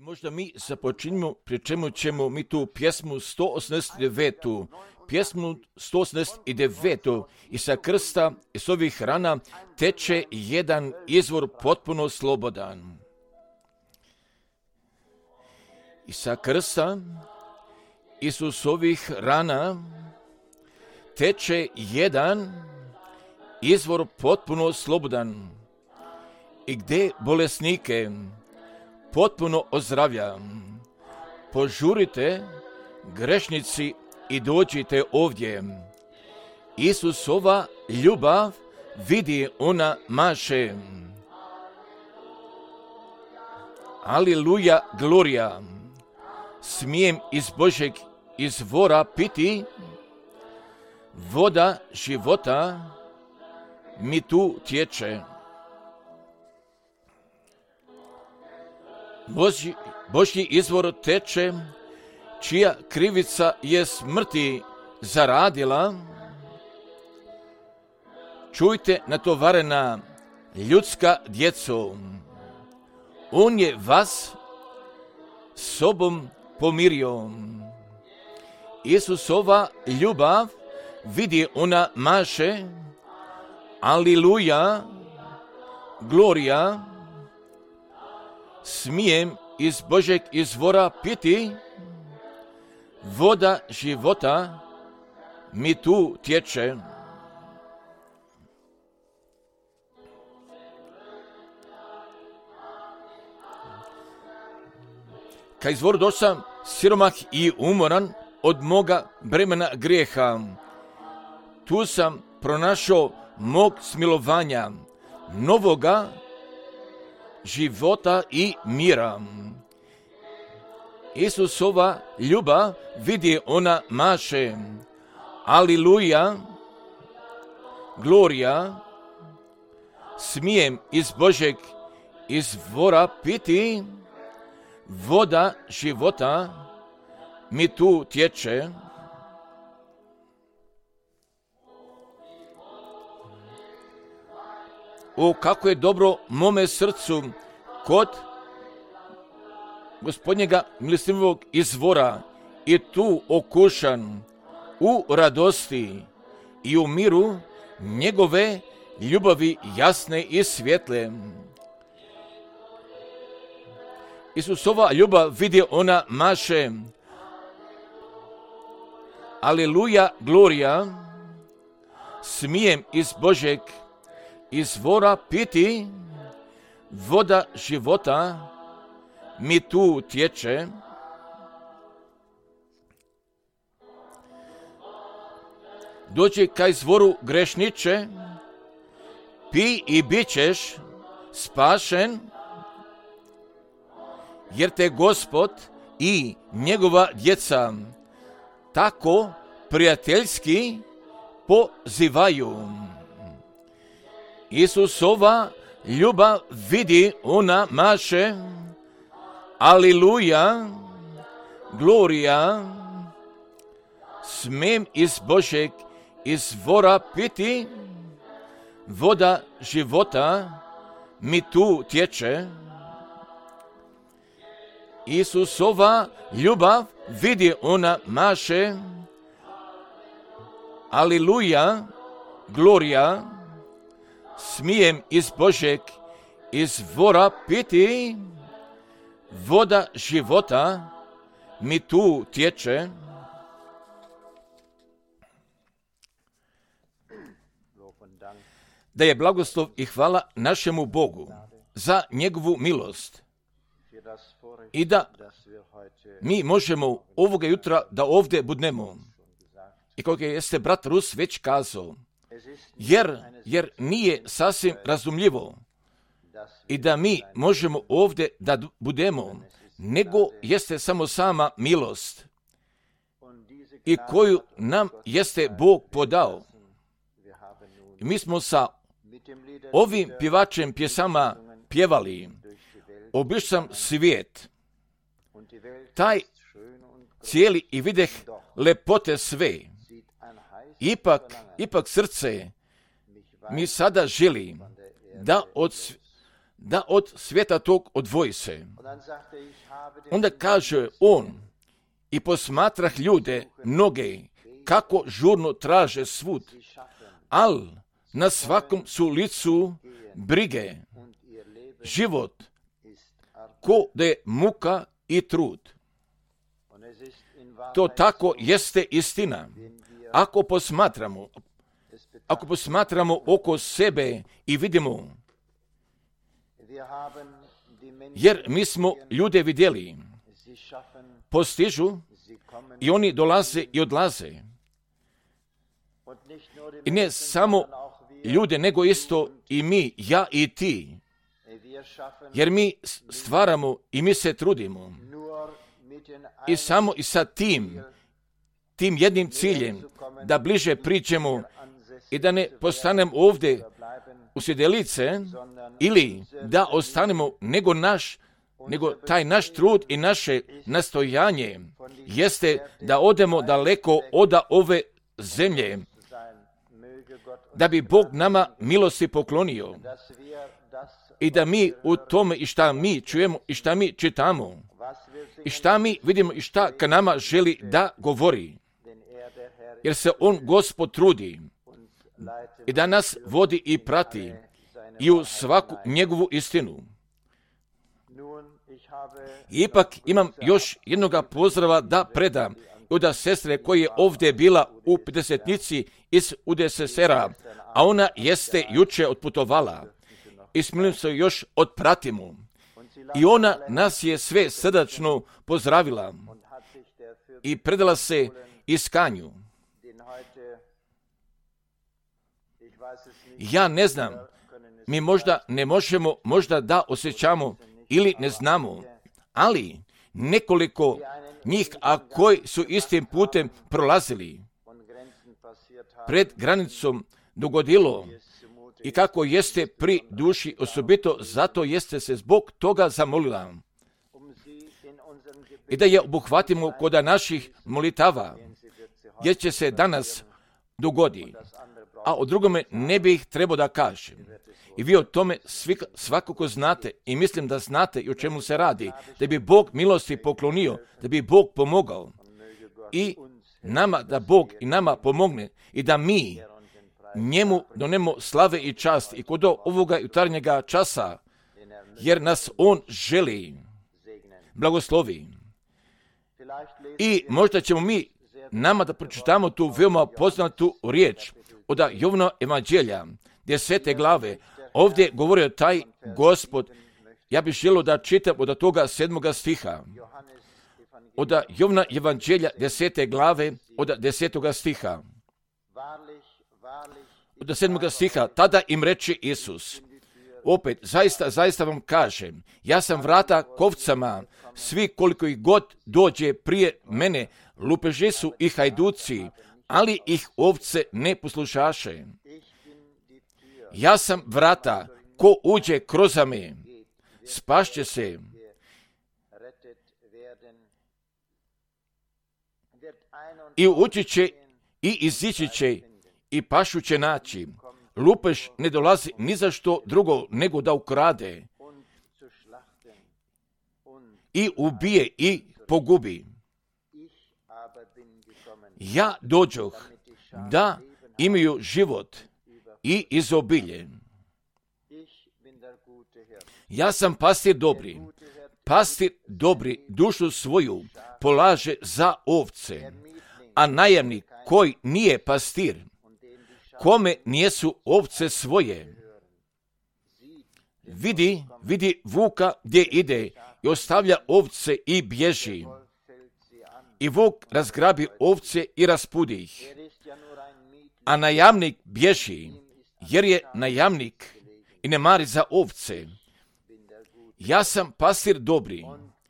Možda mi započinjemo, pri čemu ćemo mi tu pjesmu 189. Pjesmu 189. I sa krsta, iz ovih rana, teče jedan izvor potpuno slobodan. I sa krsta, Isusovih rana, teče jedan izvor potpuno slobodan. I gdje bolesnike potpuno ozdravlja. Požurite, grešnici, i dođite ovdje. Isusova ljubav vidi, ona maše. Aleluja, glorija. Smijem iz Božeg izvora piti, voda života mi tu tječe. Božji izvor teče, čija krivica je smrti zaradila. Čujte, natovarena ljudska djeco, on je vas sobom pomirio. Isusova ljubav vidi, ona maše. Aleluja, glorija. Smijem iz Božeg izvora piti, voda života mi tu tječe. Ka izvoru došam siromah i umoran od moga bremena grijeha. Tu sam pronašao mog smilovanja, novoga života i mira. Isusova ljubav vidi, ona maše. Aleluja, glorija. Smijem iz Božeg izvora piti, voda života mi tu tječe. O, kako je dobro mome srcu kod Gospodnjega milostivog izvora, i tu okušan u radosti i u miru njegove ljubavi jasne i svjetle. Isusova ljubav vidi, ona maše. Aleluja, glorija. Smijem iz Božeg izvora piti, voda života mi tu tječe. Dođi ka izvoru, grešniče, pi i bit ćeš spašen, jer te Gospod i njegova djeca tako prijateljski pozivaju. Isusova ljubav vidi, ona maše. Aleluja, glorija. Smijem iz Božeg izvora piti, voda života mi tu tječe. Isusova ljubav vidi, ona maše. Aleluja, glorija. Smijem iz Božeg izvora piti, voda života mi tu tječe. Da je blagoslov i hvala našemu Bogu za njegovu milost i da mi možemo ovoga jutra da ovdje budemo. I kako jeste brat Rus već kazao, jer nije sasvim razumljivo i da mi možemo ovdje da budemo, nego jeste samo sama milost i koju nam jeste Bog podao. I mi smo sa ovim pjevačem pjesama pjevali: obišao sam svijet, taj cijeli, i videh lepote sve. Ipak srce mi sada želi da da od svijeta tog odvoji se. Onda kaže on, i posmatrah ljude mnoge, kako žurno traže svud, al na svakom su licu brige, život, ko da je muka i trud. To tako jeste istina. Ako posmatramo oko sebe i vidimo, jer mi smo ljude vidjeli, postižu i oni dolaze i odlaze. I ne samo ljude, nego isto i mi, ja i ti. Jer mi stvaramo i mi se trudimo. I samo i sa tim jednim ciljem, da bliže priđemo i da ne postanemo ovdje u sjedelice, ili da ostanemo, nego taj naš trud i naše nastojanje jeste da odemo daleko od ove zemlje, da bi Bog nama milosti poklonio i da mi u tome i šta mi čujemo i šta mi čitamo i šta mi vidimo i šta ka nama želi da govori, jer se on Gospod trudi i da nas vodi i prati i u svaku njegovu istinu. Ipak imam još jednoga pozdrava da predam od sestre koja je ovdje bila u 50-nici iz UDSSR-a, a ona jeste juče otputovala i smilim se još otpratimo. I ona nas je sve srdačno pozdravila i predala se iskanju. Ja ne znam, mi možda ne možemo, možda da osjećamo ili ne znamo, ali nekoliko njih, a koji su istim putem prolazili pred granicom, dogodilo i kako jeste pri duši, osobito zato jeste se zbog toga zamolila i da je obuhvatimo kod naših molitava, jer će se danas dogodi, a o drugome ne bih trebao da kažem. I vi o tome svakako znate i mislim da znate i o čemu se radi, da bi Bog milosti poklonio, da bi Bog pomogao i nama, da Bog i nama pomogne i da mi njemu donemo slave i čast i kod ovoga jutarnjega časa, jer nas on želi blagoslovi. I možda ćemo mi nama da pročitamo tu veoma poznatu riječ od Jovana evanđelja, 10. glave. Ovdje govorio taj Gospod, ja bih želio da čitam od toga 7. stiha. Od Jovana evanđelja 10. glave, od 10. stiha. Od 7. stiha, tada im reče Isus, opet, zaista vam kažem, ja sam vrata kovcama, svi koliko ih god dođe prije mene, lupeži su i hajduci, ali ih ovce ne poslušaše. Ja sam vrata, ko uđe kroz me, spašće se. I ući će i izići će i pašu će naći. Lupež ne dolazi ni za što drugo nego da ukrade i ubije i pogubi. Ja dođoh da imaju život i izobilje. Ja sam pastir dobri. Pastir dobri dušu svoju polaže za ovce, a najamnik koji nije pastir, kome nijesu ovce svoje, vidi vuka gdje ide i ostavlja ovce i bježi. I vuk razgrabi ovce i raspudi ih. A najamnik bježi, jer je najamnik i ne mari za ovce. Ja sam pastir dobri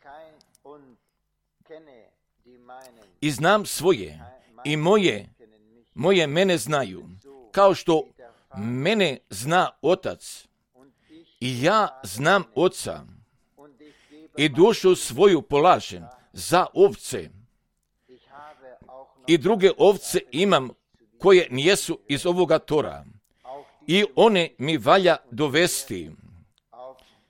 i znam svoje i moje mene znaju, kao što mene zna Otac i ja znam Oca i dušu svoju polažem za ovce. I druge ovce imam koje nijesu iz ovoga tora i one mi valja dovesti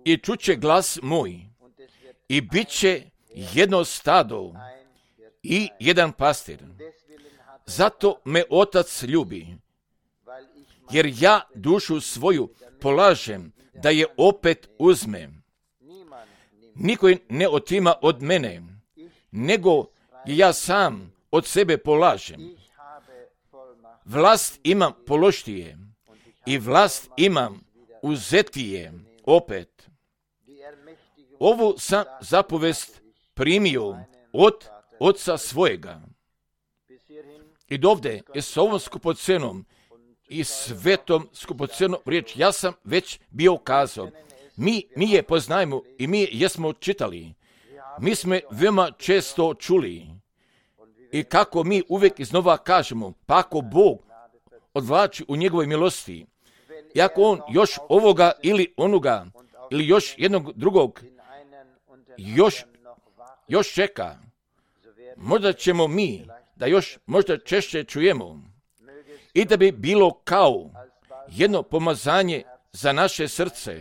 i čuće glas moj i bit će jedno stado i jedan pastir. Zato me Otac ljubi, jer ja dušu svoju polažem da je opet uzmem. Niko je ne otima od mene, nego ja sam od sebe polažem. Vlast imam položitije i vlast imam uzetije opet. Ovu sam zapovest primio od Oca svojega. I dovde je s ovom skupocenom i svetom skupocenom riječ ja sam već bio kazao. Mi je poznajemo i mi jesmo čitali. Mi smo veoma često čuli. I kako mi uvijek iznova kažemo, pa ako Bog odvlači u njegovoj milosti, i ako on još ovoga ili onoga, ili još jednog drugog, još čeka, možda ćemo mi, da još možda češće čujemo, i da bi bilo kao jedno pomazanje za naše srce,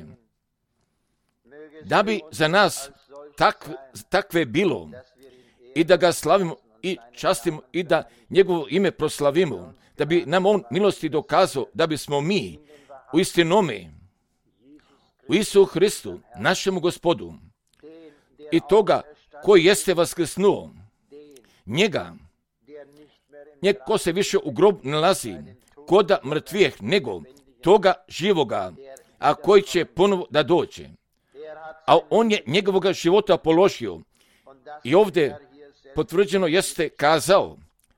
da bi za nas takve bilo, i da ga slavimo i častimo i da njegovo ime proslavimo, da bi nam on milosti dokazao da bismo mi u istinome, u Isu Hristu, našemu Gospodu, i toga koji jeste vaskrsnuo, njega ko se više u grob nalazi, koda mrtvijeh, nego toga živoga, a koji će ponovo da dođe. A on je njegovoga života položio. I ovdje potvrđeno jeste kazao,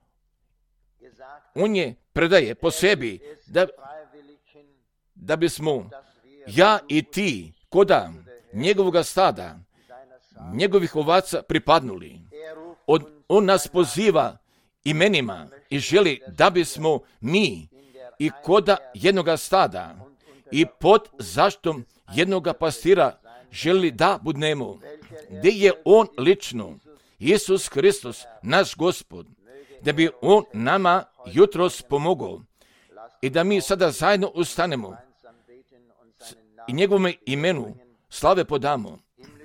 on je predaje po sebi, da bismo ja i ti koda njegovoga stada, njegovih ovaca pripadnuli. On nas poziva imenima i želi da bismo mi i koda jednoga stada i pod zaštitom jednoga pastira želi da budnemo. Gdje je on lično, Isus Hristos, naš Gospod, da bi on nama jutros pomogao i da mi sada zajedno ustanemo i njegovom imenu slave podamo.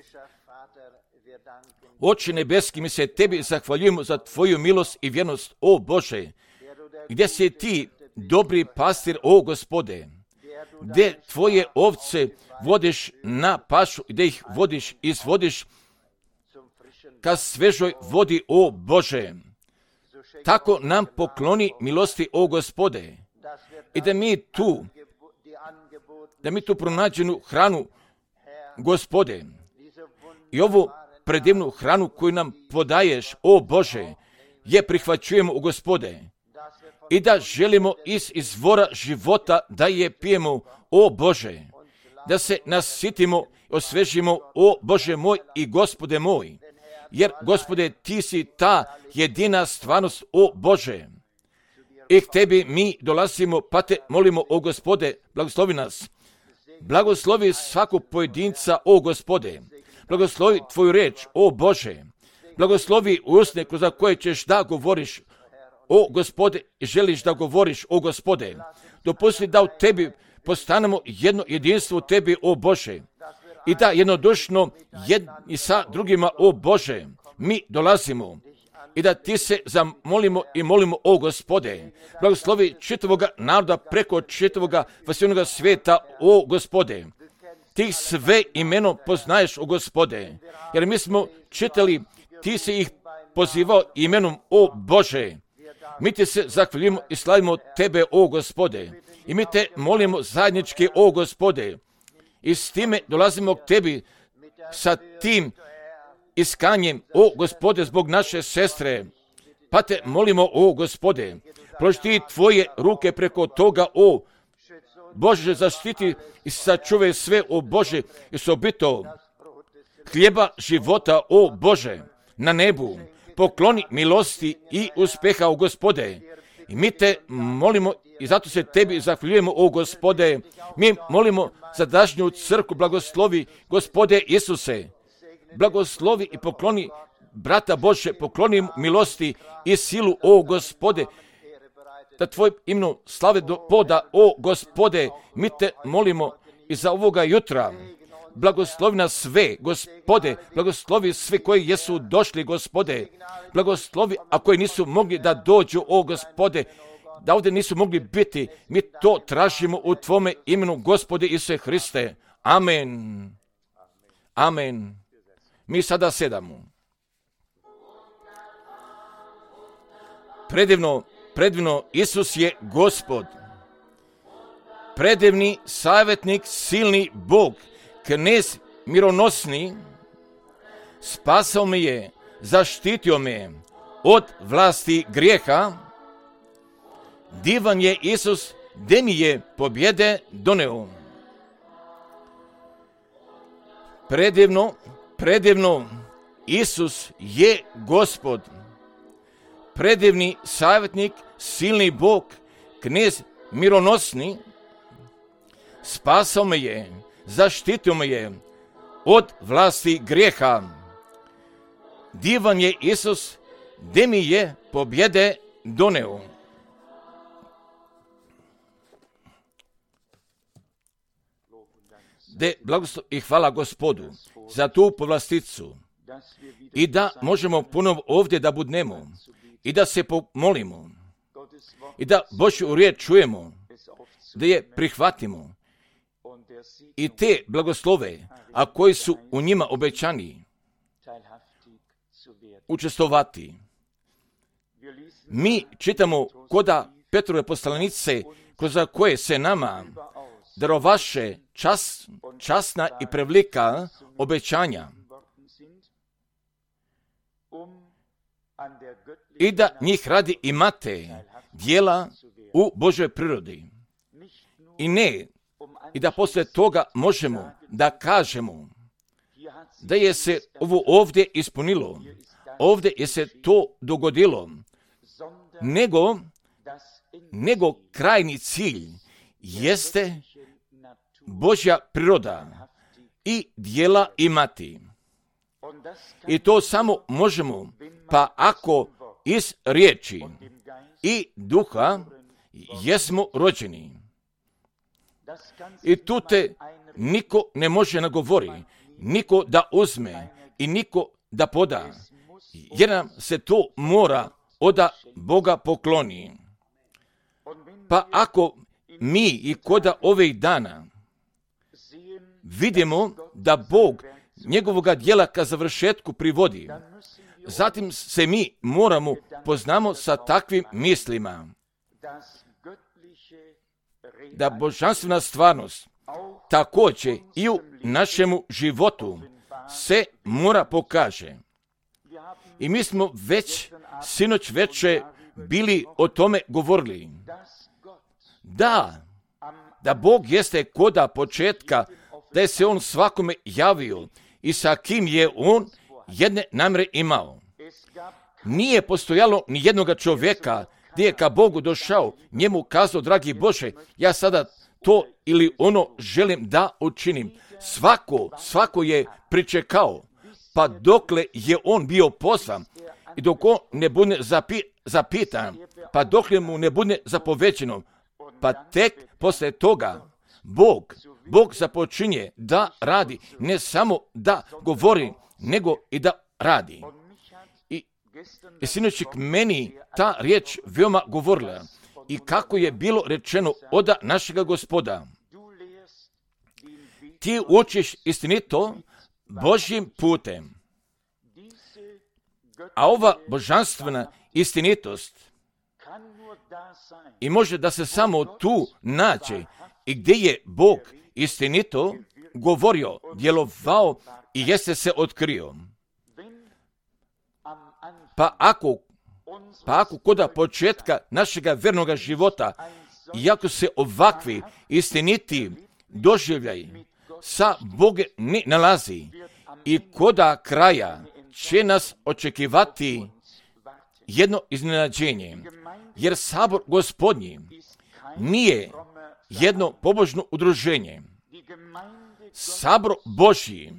Oče nebeski, mi se tebi zahvaljujemo za tvoju milost i vjernost, o Bože, gdje si ti dobri pastir, o Gospode, gdje tvoje ovce vodiš na pašu, gdje ih vodiš, izvodiš ka svežoj vodi, o Bože. Tako nam pokloni milosti, o Gospode, i da mi tu pronađenu hranu, Gospode, i ovu predivnu hranu koju nam podaješ, o Bože, je prihvaćujemo, o Gospode, i da želimo iz izvora života da je pijemo, o Bože, da se nasitimo, osvežimo, o Bože moj i Gospode moj, jer Gospode, ti si ta jedina stvarnost, o Bože, i k tebi mi dolazimo, pa te molimo, o Gospode, blagoslovi nas, blagoslovi svakog pojedinca, o Gospode, blagoslovi tvoju reč, o Bože, blagoslovi usne kroz koje ćeš da govoriš, o Gospode, i želiš da govoriš, o Gospode. Dopusti da u tebi postanemo jedno jedinstvo u tebi, o Bože, i da jednodušno jedni sa drugima, o Bože, mi dolazimo i da ti se zamolimo i molimo, o Gospode. Blagoslovi čitavoga naroda preko čitavoga vasilnoga svijeta, o Gospode. Ti sve imenom poznaješ, o Gospode, jer mi smo čitali, ti si ih pozivao imenom, o Bože. Mi ti se zahvaljujemo i slavimo tebe, o Gospode, i mi te molimo zajednički, o Gospode, i s time dolazimo k tebi sa tim iskanjem, o Gospode, zbog naše sestre, pa te molimo, o Gospode, prošti tvoje ruke preko toga, o Bože, zaštiti i sačuvaj sve, o Bože, i sobito hljeba života, o Bože, na nebu, pokloni milosti i uspeha, o Gospode, i mi te molimo i zato se tebi zahvaljujemo, o Gospode. Mi molimo za današnju crkvu, blagoslovi, Gospode Isuse, blagoslovi i pokloni brata Bože, pokloni milosti i silu, o Gospode, da tvoj imenu slave poda, o Gospode. Mi te molimo i za ovoga jutra, blagoslovi nas sve, Gospode, blagoslovi sve koji jesu došli, Gospode, blagoslovi, a koji nisu mogli da dođu, o Gospode, da ovdje nisu mogli biti, mi to tražimo u Tvome imenu, Gospode Isuse Hriste. Amen. Amen. Mi sada sedamo. Predivno, Isus je Gospod. Predivni savjetnik, silni Bog, knez mironosni, spasao me je, zaštitio me od vlasti grijeha. Divan je Isus, gdje mi je pobjede doneo. Predivno, Isus je Gospod. Predivni savjetnik, silni Bog, knez mironosni, spasao me je, zaštitio me je od vlasti grijeha. Divan je Isus, gdje mi je pobjede doneo. De blagoslov i hvala Gospodu za tu povlasticu i da možemo ponovo ovdje da budnemo i da se pomolimo i da Božju riječ čujemo, da je prihvatimo i te blagoslove, a koji su u njima obećani, učestvovati. Mi čitamo koda Petrove poslanice, kroz koje se nama darovaše časna i prevelika obećanja i da njih radi imate djela u Božoj prirodi. I da poslije toga možemo da kažemo da je se ovo ovdje ispunilo, ovdje je se to dogodilo, nego krajni cilj jeste Božja priroda i djela imati. I to samo možemo, pa ako iz riječi i duha jesmo rođeni. I tu te niko ne može nagovori, niko da uzme i niko da poda, jer nam se to mora od Boga pokloni. Pa ako mi i koda ovih dana vidimo da Bog njegovoga djela ka završetku privodi, zatim se mi moramo poznamo sa takvim mislima, da božanstvena stvarnost također i u našemu životu se mora pokaže. I mi smo već sinoć večer bili o tome govorili. Da Bog jeste koda početka, da je se on svakome javio i sa kim je on jedne namjere imao. Nije postojalo ni jednoga čovjeka gdje je ka Bogu došao, njemu kazao, dragi Bože, ja sada to ili ono želim da učinim. Svako je pričekao, pa dokle je on bio poslan i dok on ne bude zapitan, pa dokle mu ne bude zapovećeno, pa tek poslije toga Bog započinje da radi, ne samo da govori, nego i da radi. I sinoć meni ta riječ veoma govorila i kako je bilo rečeno od našega Gospoda. Ti učiš istinito Božjim putem. A ova božanstvena istinitost i može da se samo tu nađe i gdje je Bog istinito govorio, djelovao i jeste se otkrio. Pa ako koda početka našega vernoga života, iako se ovakvi istiniti doživljaj sa Bogom ne nalazi i koda kraja će nas očekivati jedno iznenađenje, jer sabor Gospodnji nije jedno pobožno udruženje. Sabor Božji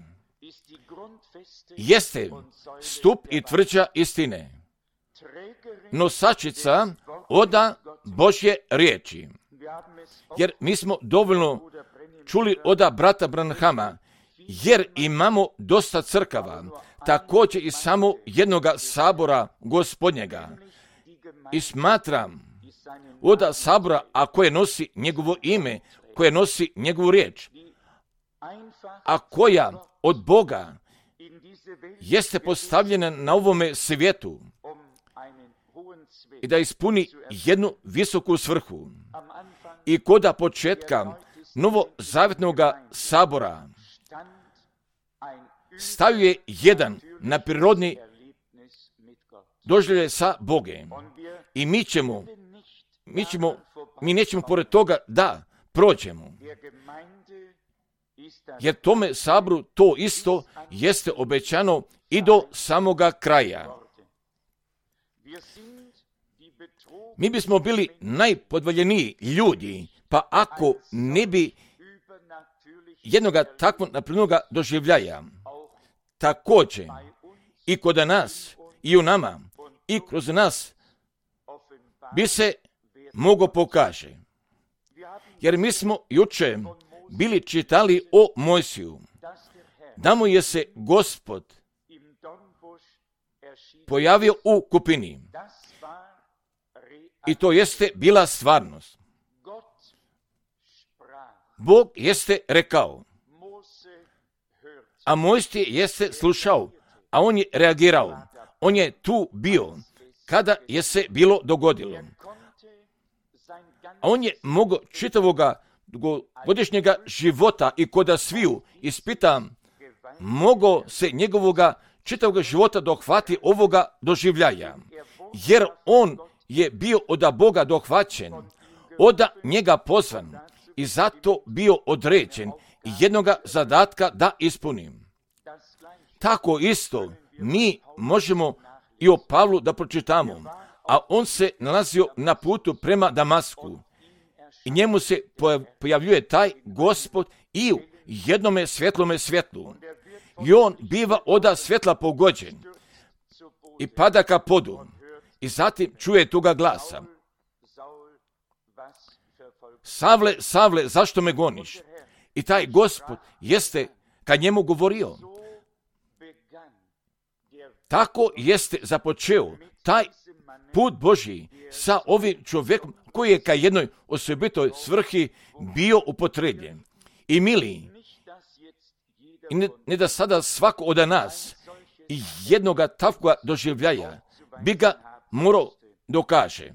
jeste stup i tvrđa istine, nosačica oda Božje riječi. Jer mi smo dovoljno čuli oda brata Branhama jer imamo dosta crkava, također i samo jednoga sabora Gospodnjega. I smatram od sabora, a koje nosi njegovo ime, koje nosi njegovu riječ, a koja od Boga jeste postavljena na ovome svijetu i da ispuni jednu visoku svrhu. I koda početka novozavjetnog sabora stavio je jedan naprirodni doživljaj sa Bogem. I mi nećemo pored toga da prođemo. Jer tome saboru to isto jeste obećano i do samoga kraja. Mi bismo bili najpodvaljeniji ljudi, pa ako ne bi jednoga takvog naprirodnoga doživljaja, također i kod nas, i u nama, i kroz nas, bi se mogo pokaže. Jer mi smo juče bili čitali o Mojsiju, da mu je se Gospod pojavio u kupini. I to jeste bila stvarnost. Bog jeste rekao, a Mojsije jeste slušao, a on je reagirao. On je tu bio kada je se bilo dogodilo. A on je mogao čitavoga godišnjega života i koda sviju ispita, mogao se njegovoga čitavoga života dohvati ovoga doživljaja. Jer on je bio od Boga dohvaćen, od njega pozvan i zato bio određen jednoga zadatka da ispunim. Tako isto mi možemo i o Pavlu da pročitamo, a on se nalazio na putu prema Damasku i njemu se pojavljuje taj Gospod i u jednome svjetlome svjetlu. I on biva od svjetla pogođen i pada ka podu i zatim čuje toga glasa. Savle, Savle, zašto me goniš? I taj Gospod jeste kad njemu govorio. Tako jeste započeo taj put Božji sa ovim čovjekom koji je ka jednoj osobitoj svrhi bio upotrebljen. I mili, i ne da sada svako od nas i jednoga takvoga doživljaja bi ga morao dokaže.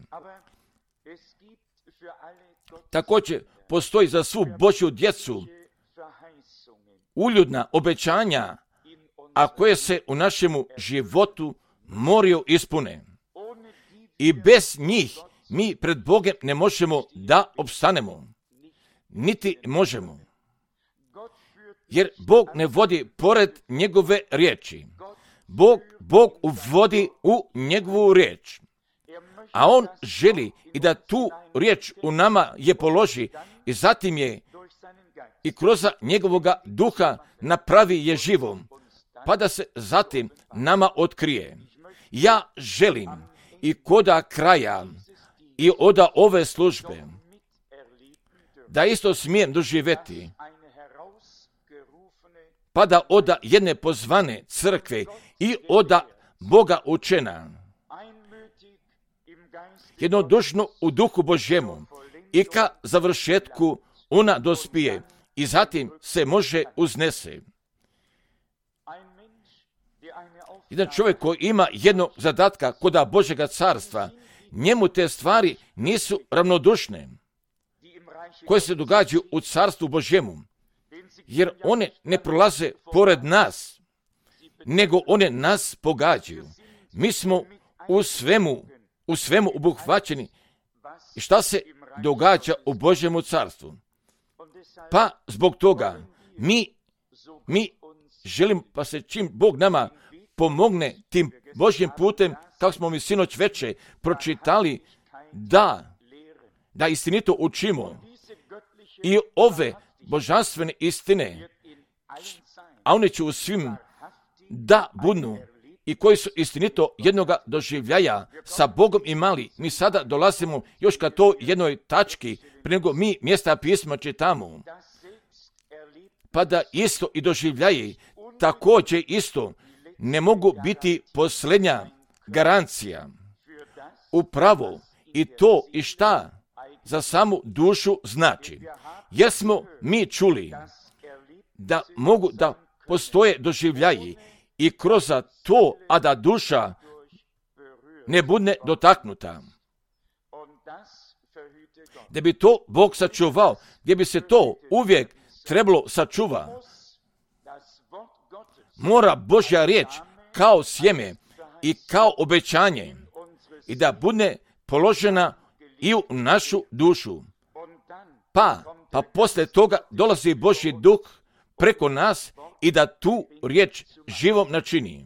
Također postoji za svu Božju djecu uljudna obećanja, a koje se u našemu životu moraju ispune. I bez njih mi pred Bogom ne možemo da opstanemo, niti možemo. Jer Bog ne vodi pored njegove riječi. Bog uvodi u njegovu riječ. A on želi i da tu riječ u nama je položi i zatim je i kroz njegovoga duha napravi je živom, pa da se zatim nama otkrije. Ja želim i koda kraja i od ove službe da isto smijem doživjeti, pa da od jedne pozvane crkve i od Boga učena, jednodušno u duhu Božjemu i ka završetku ona dospije i zatim se može uznese. Jedan čovjek koji ima jednog zadatka koda Božjega carstva, njemu te stvari nisu ravnodušne, koje se događaju u carstvu Božjemu, jer one ne prolaze pored nas, nego one nas pogađaju. Mi smo u svemu obuhvaćeni i šta se događa u Božjemu carstvu. Pa zbog toga mi želimo, pa se čim Bog nama pomogne tim Božjim putem, kako smo mi sinoć veče pročitali, da istinito učimo i ove božanstvene istine, a one će u svim da budnu i koji su istinito jednoga doživljaja sa Bogom imali. Mi sada dolazimo još ka to jednoj tački, prije nego mi mjesta pisma čitamo. pa da isto i doživljaji također isto ne mogu biti posljednja garancija. Upravo i to i šta za samu dušu znači. Jer smo mi čuli da mogu da postoje doživljaji i kroz to, a da duša ne bude dotaknuta. Da bi to Bog sačuvao, gdje bi se to uvijek trebalo sačuva. Mora Božja riječ kao sjeme i kao obećanje i da bude položena i u našu dušu. Pa poslije toga dolazi Božji duh preko nas i da tu riječ živom načini.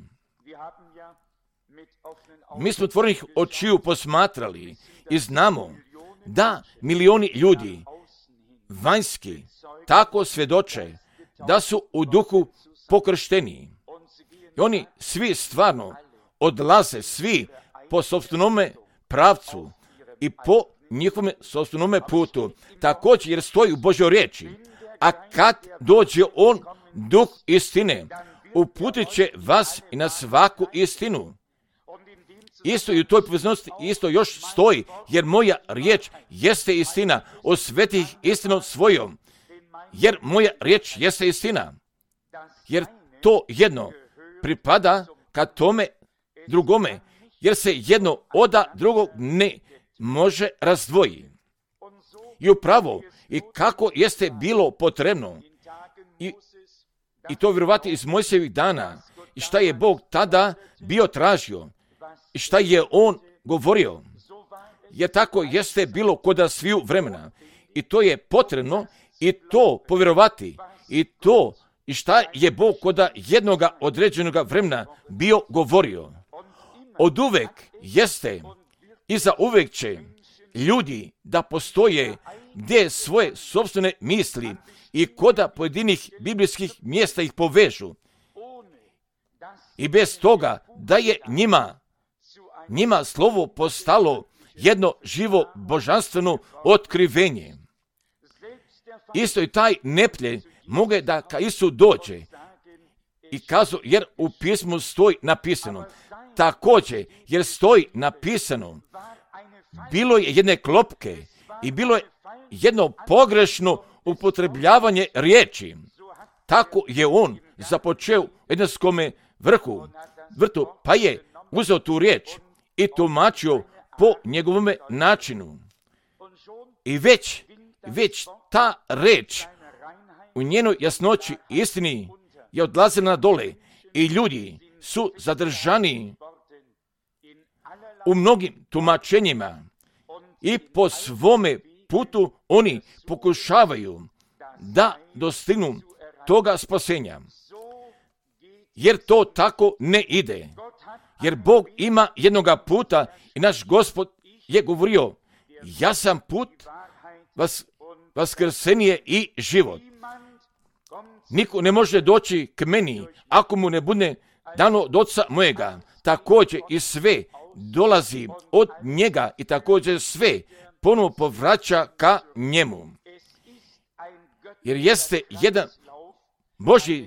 Mi smo otvorenih očiju posmatrali i znamo da milioni ljudi vanjski tako svjedoče da su u duhu pokršteni. I oni svi stvarno odlaze, svi po sopstvenome pravcu i po njihovome sopstvenome putu. Također jer stoji u Božjoj riječi. A kad dođe on, duh istine, uputit će vas i na svaku istinu. Isto i u toj poveznosti isto još stoji, jer moja riječ jeste istina, osvetih istinom svojom. Jer moja riječ jeste istina. Jer to jedno pripada ka tome drugome, jer se jedno od drugog ne može razdvojiti. I upravo, i kako jeste bilo potrebno, i to vjerovati iz Mojsijevih dana, i šta je Bog tada bio tražio, i šta je on govorio, jer tako jeste bilo kod sviju vremena. I to je potrebno, i to povjerovati, i šta je Bog kod jednoga određenog vremena bio govorio. Od uvek jeste i za uvek će ljudi da postoje gdje svoje sopstvene misli i kod pojedinih biblijskih mjesta ih povežu. I bez toga da je njima slovo postalo jedno živo božanstveno otkrivenje. Isto i taj neplje moge da ka Isu dođe i kazu, jer u pismu stoji napisano. Također, jer stoji napisano, bilo je jedne klopke i bilo je jedno pogrešno upotrebljavanje riječi. Tako je on započeo u Edenskome vrtu, pa je uzeo tu riječ i tumačio po njegovome načinu. I već ta riječ u njenoj jasnoći istini je odlazila na dole i ljudi su zadržani u mnogim tumačenjima i po svome putu oni pokušavaju da dostignu toga spasenja. Jer to tako ne ide. Jer Bog ima jednoga puta i naš Gospod je govorio, ja sam put, vaskrsenje i život. Niko ne može doći k meni ako mu ne bude dano od Oca mojega. Također i sve dolazi od njega i također sve ponovo povraća ka njemu. Jer jeste jedan Božji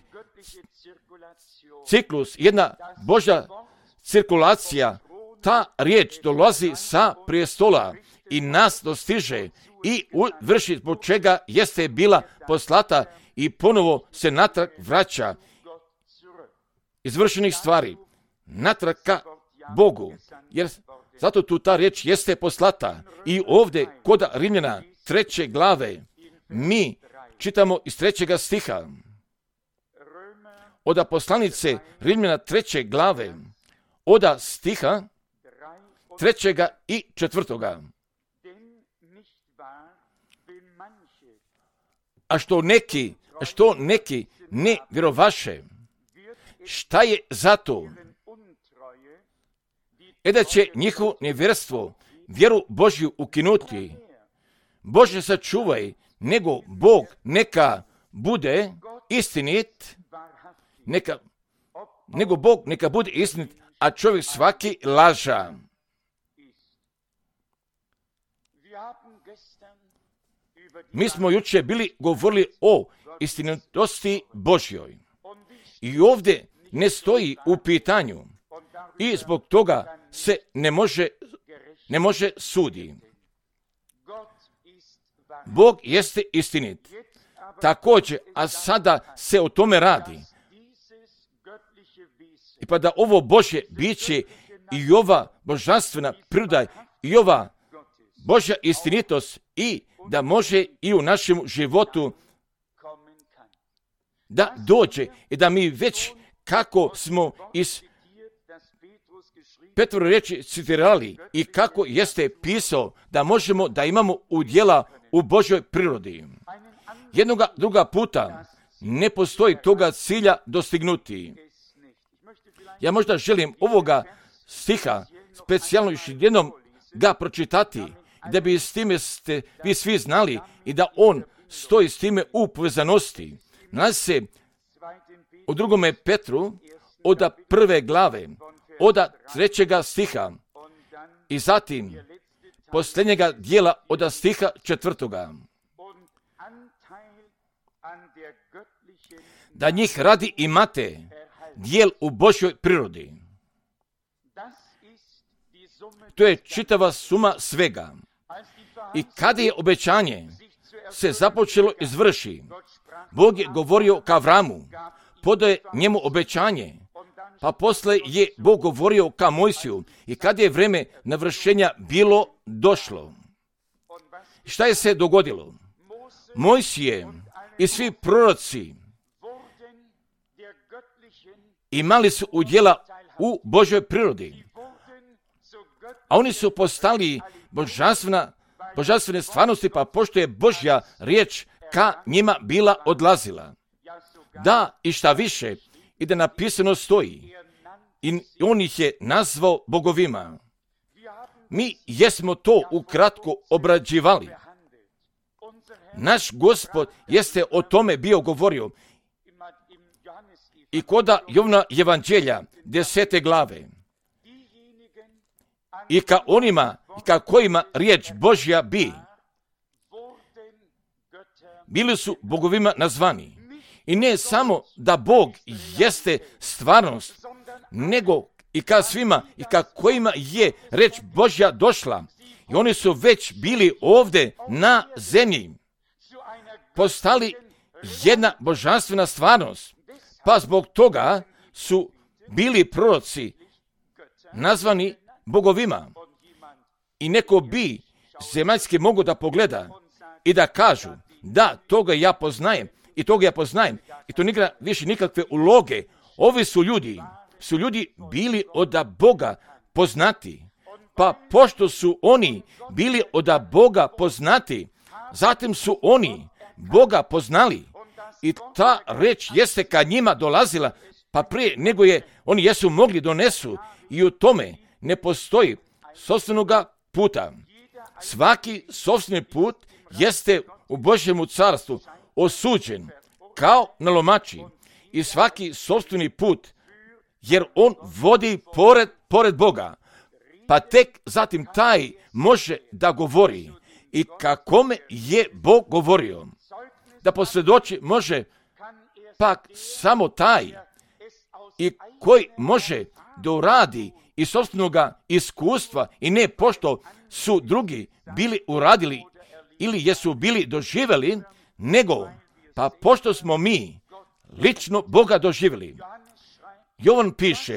ciklus, jedna Božja cirkulacija, ta riječ dolazi sa prijestola i nas dostiže i vrši zbog čega jeste bila poslata i ponovo se natrag vraća izvršenih stvari, natrag ka Bogu, jer zato tu ta riječ jeste poslata. I ovdje kod Rimljana 3. glave mi čitamo iz 3. stiha. Od poslanice Rimljana 3. glave, od stiha 3. i 4. A što neki ne vjerovaše, šta je zato? Da će njihovo nevjerstvo vjeru Božju ukinuti. Bože sačuvaj, nego Bog neka bude istinit, nego Bog neka bude istinit, a čovjek svaki laža. Mi smo jučer bili govorili o istinitosti Božjoj. I ovdje ne stoji u pitanju i zbog toga se ne može sudi. Bog jeste istinit. Također, a sada se o tome radi. I pa da ovo Božje biće i ova božanstvena priroda i ova Božja istinitost i da može i u našem životu da dođe i da mi već kako smo iz Petrove riječi citirali i kako jeste pisao da možemo da imamo udjela u Božjoj prirodi. Jednoga druga puta ne postoji toga cilja dostignuti. Ja možda želim ovoga stiha specijalno još jednom ga pročitati da bi s time ste vi svi znali i da on stoji s time u povezanosti. Nalazi se u 2. Petru od 1. glave, od 3. stiha i zatim posljednjega dijela od stiha 4. Da njih radi imate dijel u Božjoj prirodi. To je čitava suma svega. I kada je obećanje se započelo izvrši, Bog je govorio ka Avramu, podao je njemu obećanje, pa posle je Bog govorio ka Mojsiju i kada je vreme navršenja bilo došlo. Šta je se dogodilo? Mojsije i svi proroci imali su udjela u Božjoj prirodi, a oni su postali božanstvene stvarnosti, pa pošto je Božja riječ ka njima bila odlazila. Da, i šta više, i da napisano stoji, i on ih je nazvao bogovima. Mi jesmo to ukratko obrađivali. Naš Gospod jeste o tome bio govorio i koda Jovna evanđelja 10. glave. I ka onima i ka kojima riječ Božja bili su bogovima nazvani. I ne samo da Bog jeste stvarnost, nego i ka svima i ka kojima je riječ Božja došla. I oni su već bili ovdje na zemlji, postali jedna božanstvena stvarnost. Pa zbog toga su bili proroci nazvani bogovima. I neko bi zemaljski mogu da pogleda i da kažu, da, toga ja poznajem i toga ja poznajem. I to nigra više nikakve uloge. Ovi su ljudi bili od Boga poznati. Pa pošto su oni bili od Boga poznati, zatim su oni Boga poznali. I ta reč jeste ka njima dolazila, pa prije nego oni jesu mogli donesu. I u tome ne postoji sopstvenoga puta. Svaki sopstveni put jeste u Božjemu carstvu osuđen kao na lomači. I svaki sopstveni put, jer on vodi pored Boga. Pa tek zatim taj može da govori. I kakome je Bog govorio. Da posvjedoči može pak samo taj i koji može da uradi iz sopstvenoga iskustva i ne pošto su drugi bili uradili ili jesu bili doživjeli, nego pa pošto smo mi lično Boga doživjeli. Jovan piše,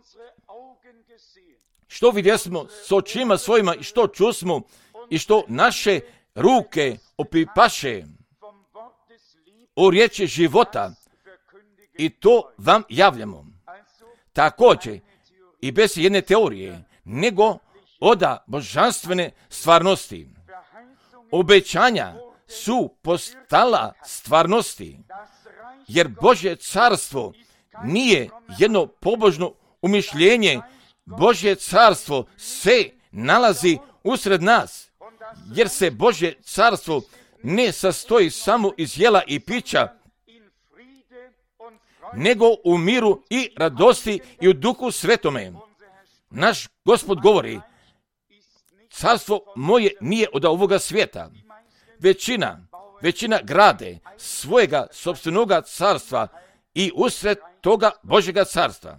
što vidjesmo s očima svojima i što čusmo i što naše ruke opipaše o riječi života i to vam javljamo. Također i bez jedne teorije, nego od božanstvene stvarnosti. Obećanja su postala stvarnosti, jer Božje carstvo nije jedno pobožno umišljenje. Božje carstvo se nalazi usred nas, jer se Božje carstvo ne sastoji samo iz jela i pića, nego u miru i radosti i u Duhu Svetome. Naš Gospod govori, carstvo moje nije od ovoga svijeta. većina grade svojega sopstvenoga carstva i usred toga Božjega carstva.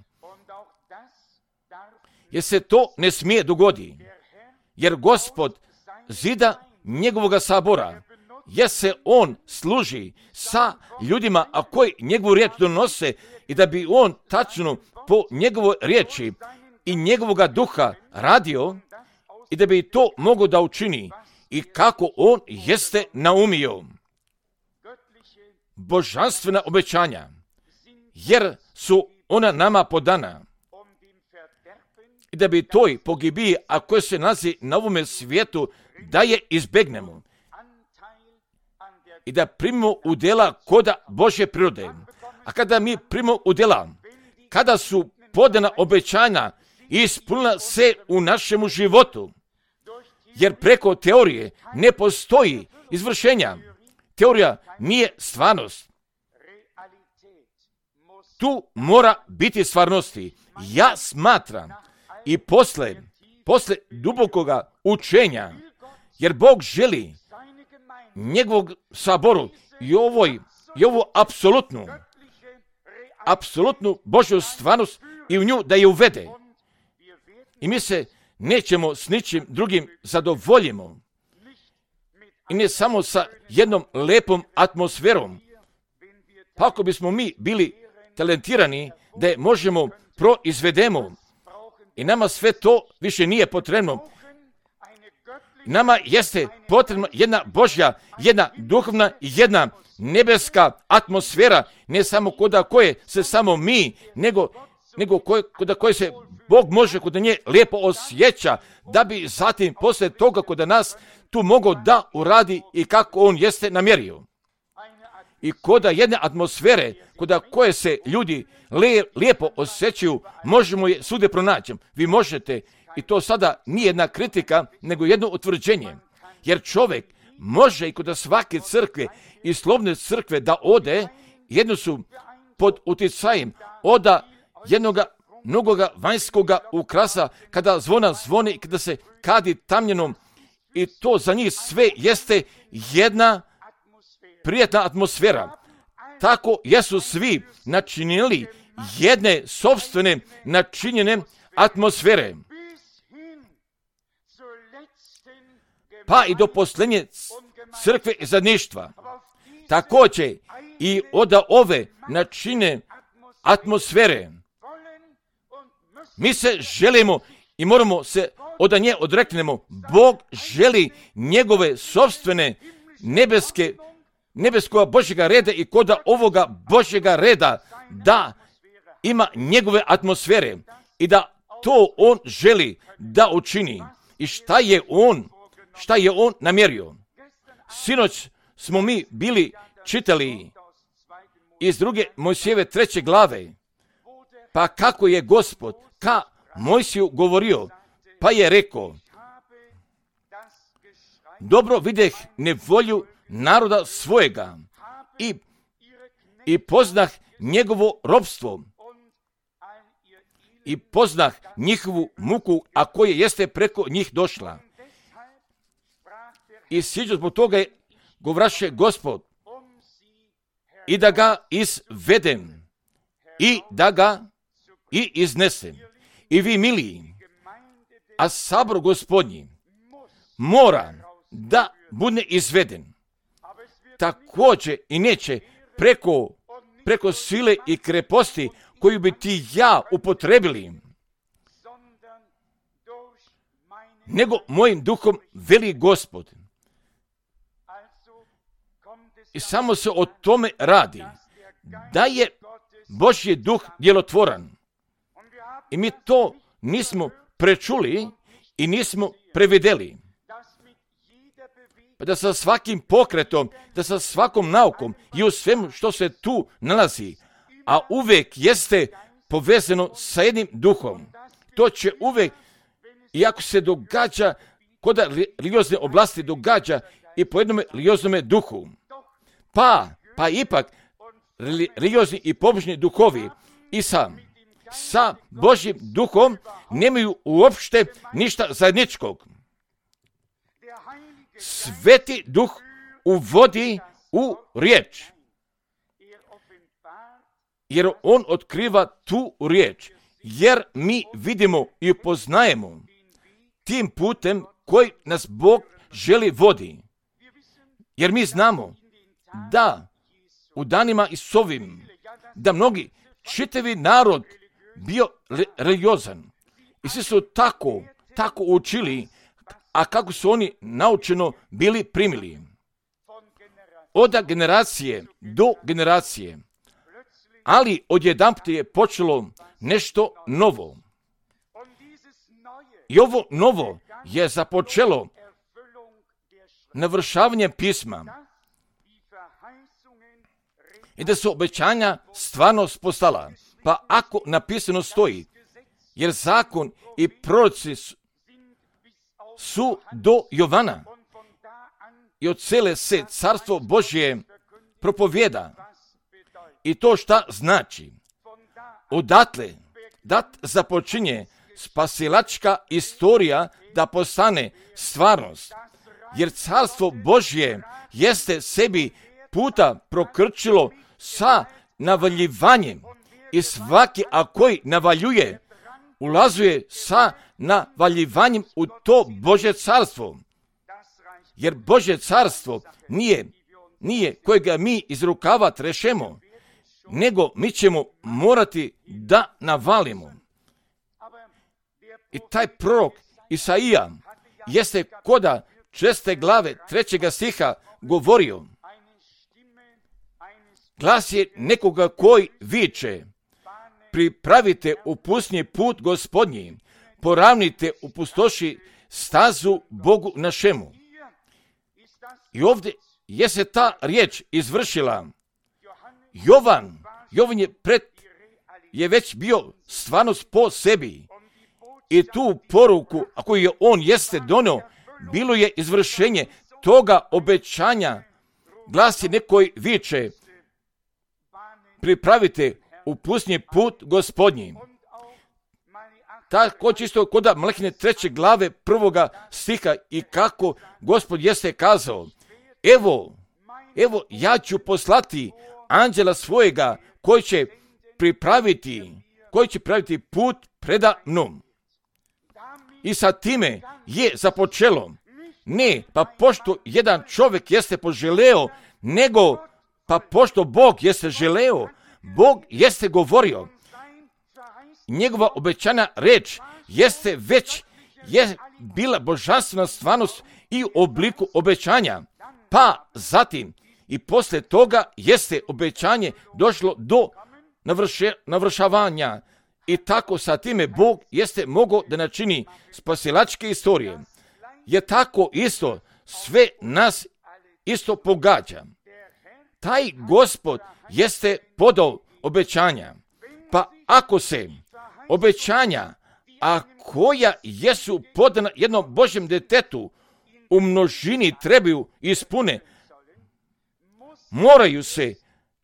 Jer se to ne smije dogoditi. Jer Gospod zida njegovoga sabora, jer se on služi sa ljudima, a koji njegovu riječ donose i da bi on tačno po njegovoj riječi i njegovoga duha radio i da bi to mogao da učini i kako on jeste naumio. Božanstvena obećanja, jer su ona nama podana i da bi toj pogibiji, a koje se nalazi na ovome svijetu, da je izbegnemo i da primimo udjela koda Božje prirode. A kada mi primimo udjela, kada su podana obećanja ispunila se u našemu životu, jer preko teorije ne postoji izvršenja. Teorija nije stvarnost. Tu mora biti stvarnosti. Ja smatram i posle dubokoga učenja, jer Bog želi njegovog saboru i ovu apsolutnu Božju stvarnost i u nju da je uvede. I mi se nećemo s ničim drugim zadovoljimo. I ne samo sa jednom lepom atmosferom. Pa ako bismo mi bili talentirani da je možemo proizvedemo i nama sve to više nije potrebno. Nama jeste potrebna jedna Božja, jedna duhovna i jedna nebeska atmosfera, ne samo kod koje se samo mi, nego kod koje se Bog može kod nje lijepo osjeća, da bi zatim poslije toga kod nas tu mogao da uradi i kako on jeste namjerio. I kod jedne atmosfere kod koje se ljudi lijepo osjećaju, možemo je svude pronaći. Vi možete, i to sada nije jedna kritika, nego jedno utvrđenje. Jer čovjek može i kod svake crkve i slovne crkve da ode, jedno su pod utjecajem oda jednoga mnogoga vanjskoga ukrasa, kada zvona zvoni i kada se kadi tamnjenom, i to za njih sve jeste jedna prijatna atmosfera. Tako jesu svi načinili jedne sopstvene načinjene atmosfere. Pa i do posljednje crkve i zadništva. Također i od ove načine atmosfere mi se želimo i moramo se od nje odreknemo. Bog želi njegove sopstvene nebeskog Božjega reda i kod ovoga Božjega reda da ima njegove atmosfere i da to on želi da učini. I šta je on namjerio? Sinoć smo mi bili čitali iz 2. Mojsijeve 3. glave, pa kako je Gospod ka Mojsiju govorio, pa je rekao: dobro videh nevolju naroda svojega i poznah njegovo ropstvo i poznah njihovu muku, a koje jeste preko njih došla. I sjeću zbog toga je govraše Gospod i da ga izvedem i da ga i iznesem. I vi miliji, a sabor Gospodnji mora da bude izveden. Također i neće preko sile i kreposti koju bi ti ja upotrebili, nego mojim duhom, veli Gospod. I samo se o tome radi, da je Božji duh djelotvoran. I mi to nismo prečuli i nismo prevedeli. Pa da sa svakim pokretom, da sa svakom naukom i u svemu što se tu nalazi, a uvijek jeste povezano sa jednim duhom. To će uvijek, iako se događa, kod religiozne oblasti događa i po jednom religioznome duhu. Pa ipak religiozni i pobožni duhovi i sa Božjim duhom nemaju uopšte ništa zajedničkog. Sveti duh uvodi u riječ. Jer on otkriva tu riječ. Jer mi vidimo i poznajemo tim putem koji nas Bog želi vodi. Jer mi znamo da u danima Isusovim, da mnogi čitavi narod bio religiozan. I svi su tako učili, a kako su oni naučeno bili primili. Od generacije do generacije. Ali odjedanput je počelo nešto novo. I ovo novo je započelo navršavanjem pisma. I da su obećanja stvarno postala. Pa ako napisano stoji, jer zakon i proroci su do Jovana i od cele se carstvo Božje propovjeda. I to šta znači? Odatle započinje spasilačka istorija da postane stvarnost. Jer carstvo Božje jeste sebi puta prokrčilo sa navaljivanjem. I svaki, a koji navaljuje, ulazuje sa navaljivanjem u to Božje carstvo. Jer Božje carstvo nije kojega mi iz rukava trešemo, nego mi ćemo morati da navalimo. I taj prorok Isaija jeste koda 6. glave 3. stiha govorio. Glas je nekoga koji viče, pripravite upusni put Gospodnji, poravnite u pustoši stazu Bogu našemu. I ovdje je se ta riječ izvršila. Jovan je već bio stvarnost po sebi. I tu poruku, ako je on jeste donio, bilo je izvršenje toga obećanja. Glas je nekoj viče, pripravite upusni put Gospodnji. Tako čisto koda Malahije 3. glave 1. stiha i kako Gospod jeste kazao, evo ja ću poslati anđela svojega koji će pripraviti put preda mnom. I sa time je započelo. Ne, pa pošto jedan čovjek jeste poželeo, nego pa pošto Bog jeste želeo, Bog jeste govorio. Njegova obećana reč jeste je bila božanstvena stvarnost i u obliku obećanja. Pa zatim i poslije toga jeste obećanje došlo do navršavanja. I tako sa time Bog jeste mogao da načini spasilačke istorije. Je tako isto sve nas isto pogađa. Taj Gospod jeste podao obećanja. Pa ako se obećanja, a koja jesu podana jednom Božjem detetu, u množini trebaju ispune, moraju se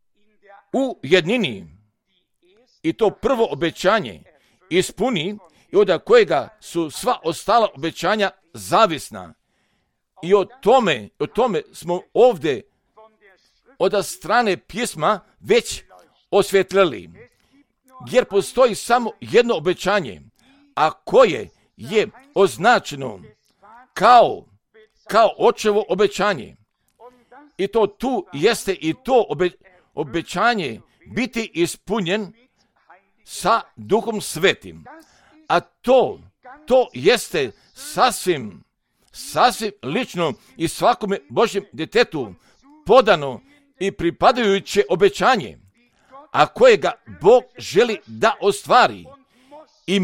u jednini i to prvo obećanje ispuni i od kojega su sva ostala obećanja zavisna. I o tome smo ovdje od strane pisma već osvjetljali. Jer postoji samo jedno obećanje, a koje je označeno kao očevo obećanje. I to tu jeste i to obećanje biti ispunjen sa Duhom Svetim. A to jeste sasvim lično i svakome Božjem djetetu podano i pripadajuće obećanje, a kojega Bog želi da ostvari i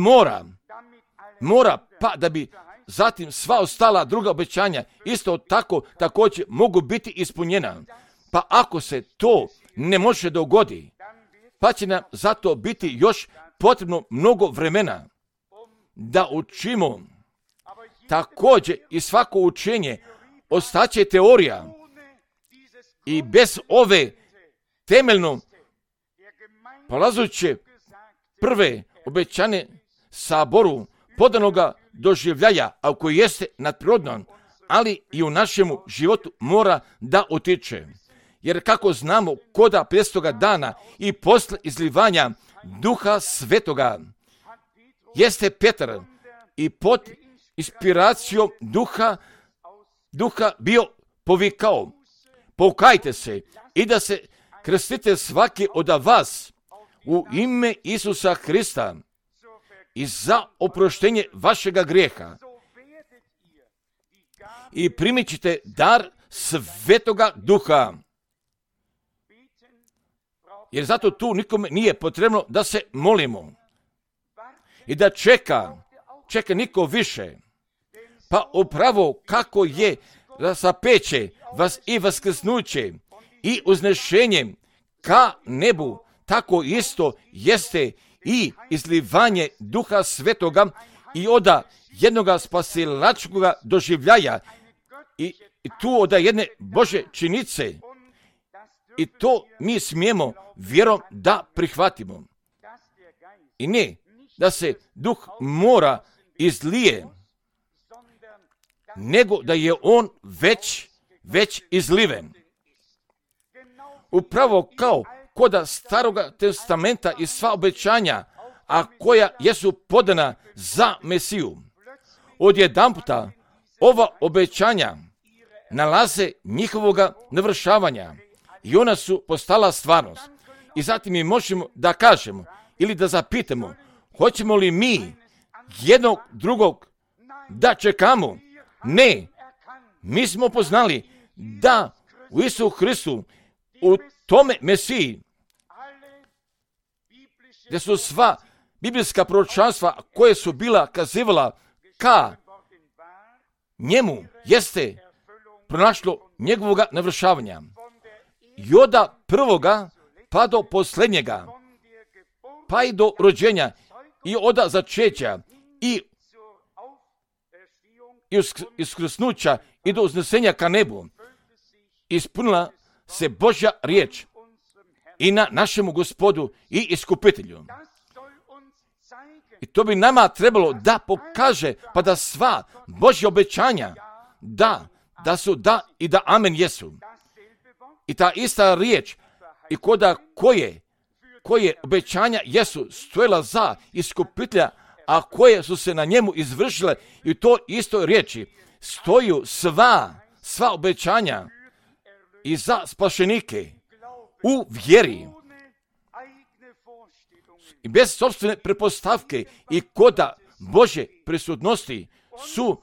mora pa da bi zatim sva ostala druga obećanja isto tako također mogu biti ispunjena. Pa ako se to ne može dogodi, pa će nam zato biti još potrebno mnogo vremena da učimo. Također i svako učenje ostaće teorija i bez ove temeljno polazuće prve obećane saboru podanoga doživljaja, a koji jeste nadprirodno, ali i u našemu životu mora da utiče. Jer kako znamo koda 50. dana i posle izlivanja Duha Svetoga, jeste Petar i pod inspiracijom Duha bio povikao, pokajte se i da se krstite svaki od vas u ime Isusa Hrista i za oproštenje vašega grijeha. I primit ćete dar Svetoga Duha. Jer zato tu nikome nije potrebno da se molimo i da čeka niko više. Pa upravo kako je rasapeće vas i vaskrsnuće i uznešenje ka nebu, tako isto jeste i izlivanje Duha Svetoga i oda jednoga spasilačkoga doživljaja i tu oda jedne Bože činice. I to mi smijemo vjerom da prihvatimo. I ne da se Duh mora izlije, nego da je on već izliven. Upravo kao koda Staroga testamenta i sva obećanja, a koja jesu podana za Mesiju. Odjedanputa ova obećanja nalaze njihovoga navršavanja i ona su postala stvarnost. I zatim mi možemo da kažemo ili da zapitamo, hoćemo li mi jednog drugog da čekamo? Ne, mi smo poznali da u Isusu Hristu, u tome Mesiji, gdje su sva biblijska proročanstva koje su bila kazivala ka njemu, jeste pronašlo njegovoga navršavanja. I od prvoga pa do posljednjega, pa i do rođenja, i od začeća, i iskrsnuća, i do uznesenja ka nebu, ispunila se Božja riječ i na našemu Gospodu i Iskupitelju. I to bi nama trebalo da pokaže, pa da sva Božja obećanja, da su da i da amen jesu. I ta ista riječ, i koda koje obećanja jesu stojila za Iskupitelja, a koje su se na njemu izvršile, i to isto riječi stoju sva obećanja i za spašenike u vjeri i bez sopstvene pretpostavke i koda Bože prisutnosti su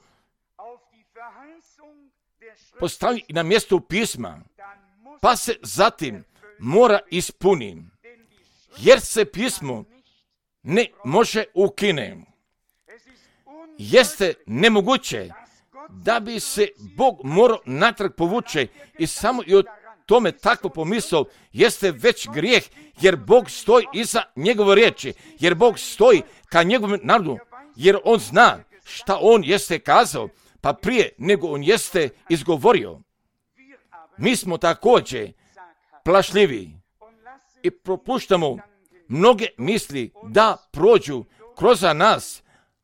postavljeni na mjestu pisma, pa se zatim mora ispuniti, jer se pismo ne može ukinuti. Jeste nemoguće da bi se Bog morao natrag povući i samo i o tome takvo pomisao jeste već grijeh, jer Bog stoji iza njegove riječi, jer Bog stoji ka njegovom narodu, jer on zna šta on jeste kazao, pa prije nego on jeste izgovorio. Mi smo također plašljivi i propuštamo mnoge misli da prođu kroz nas,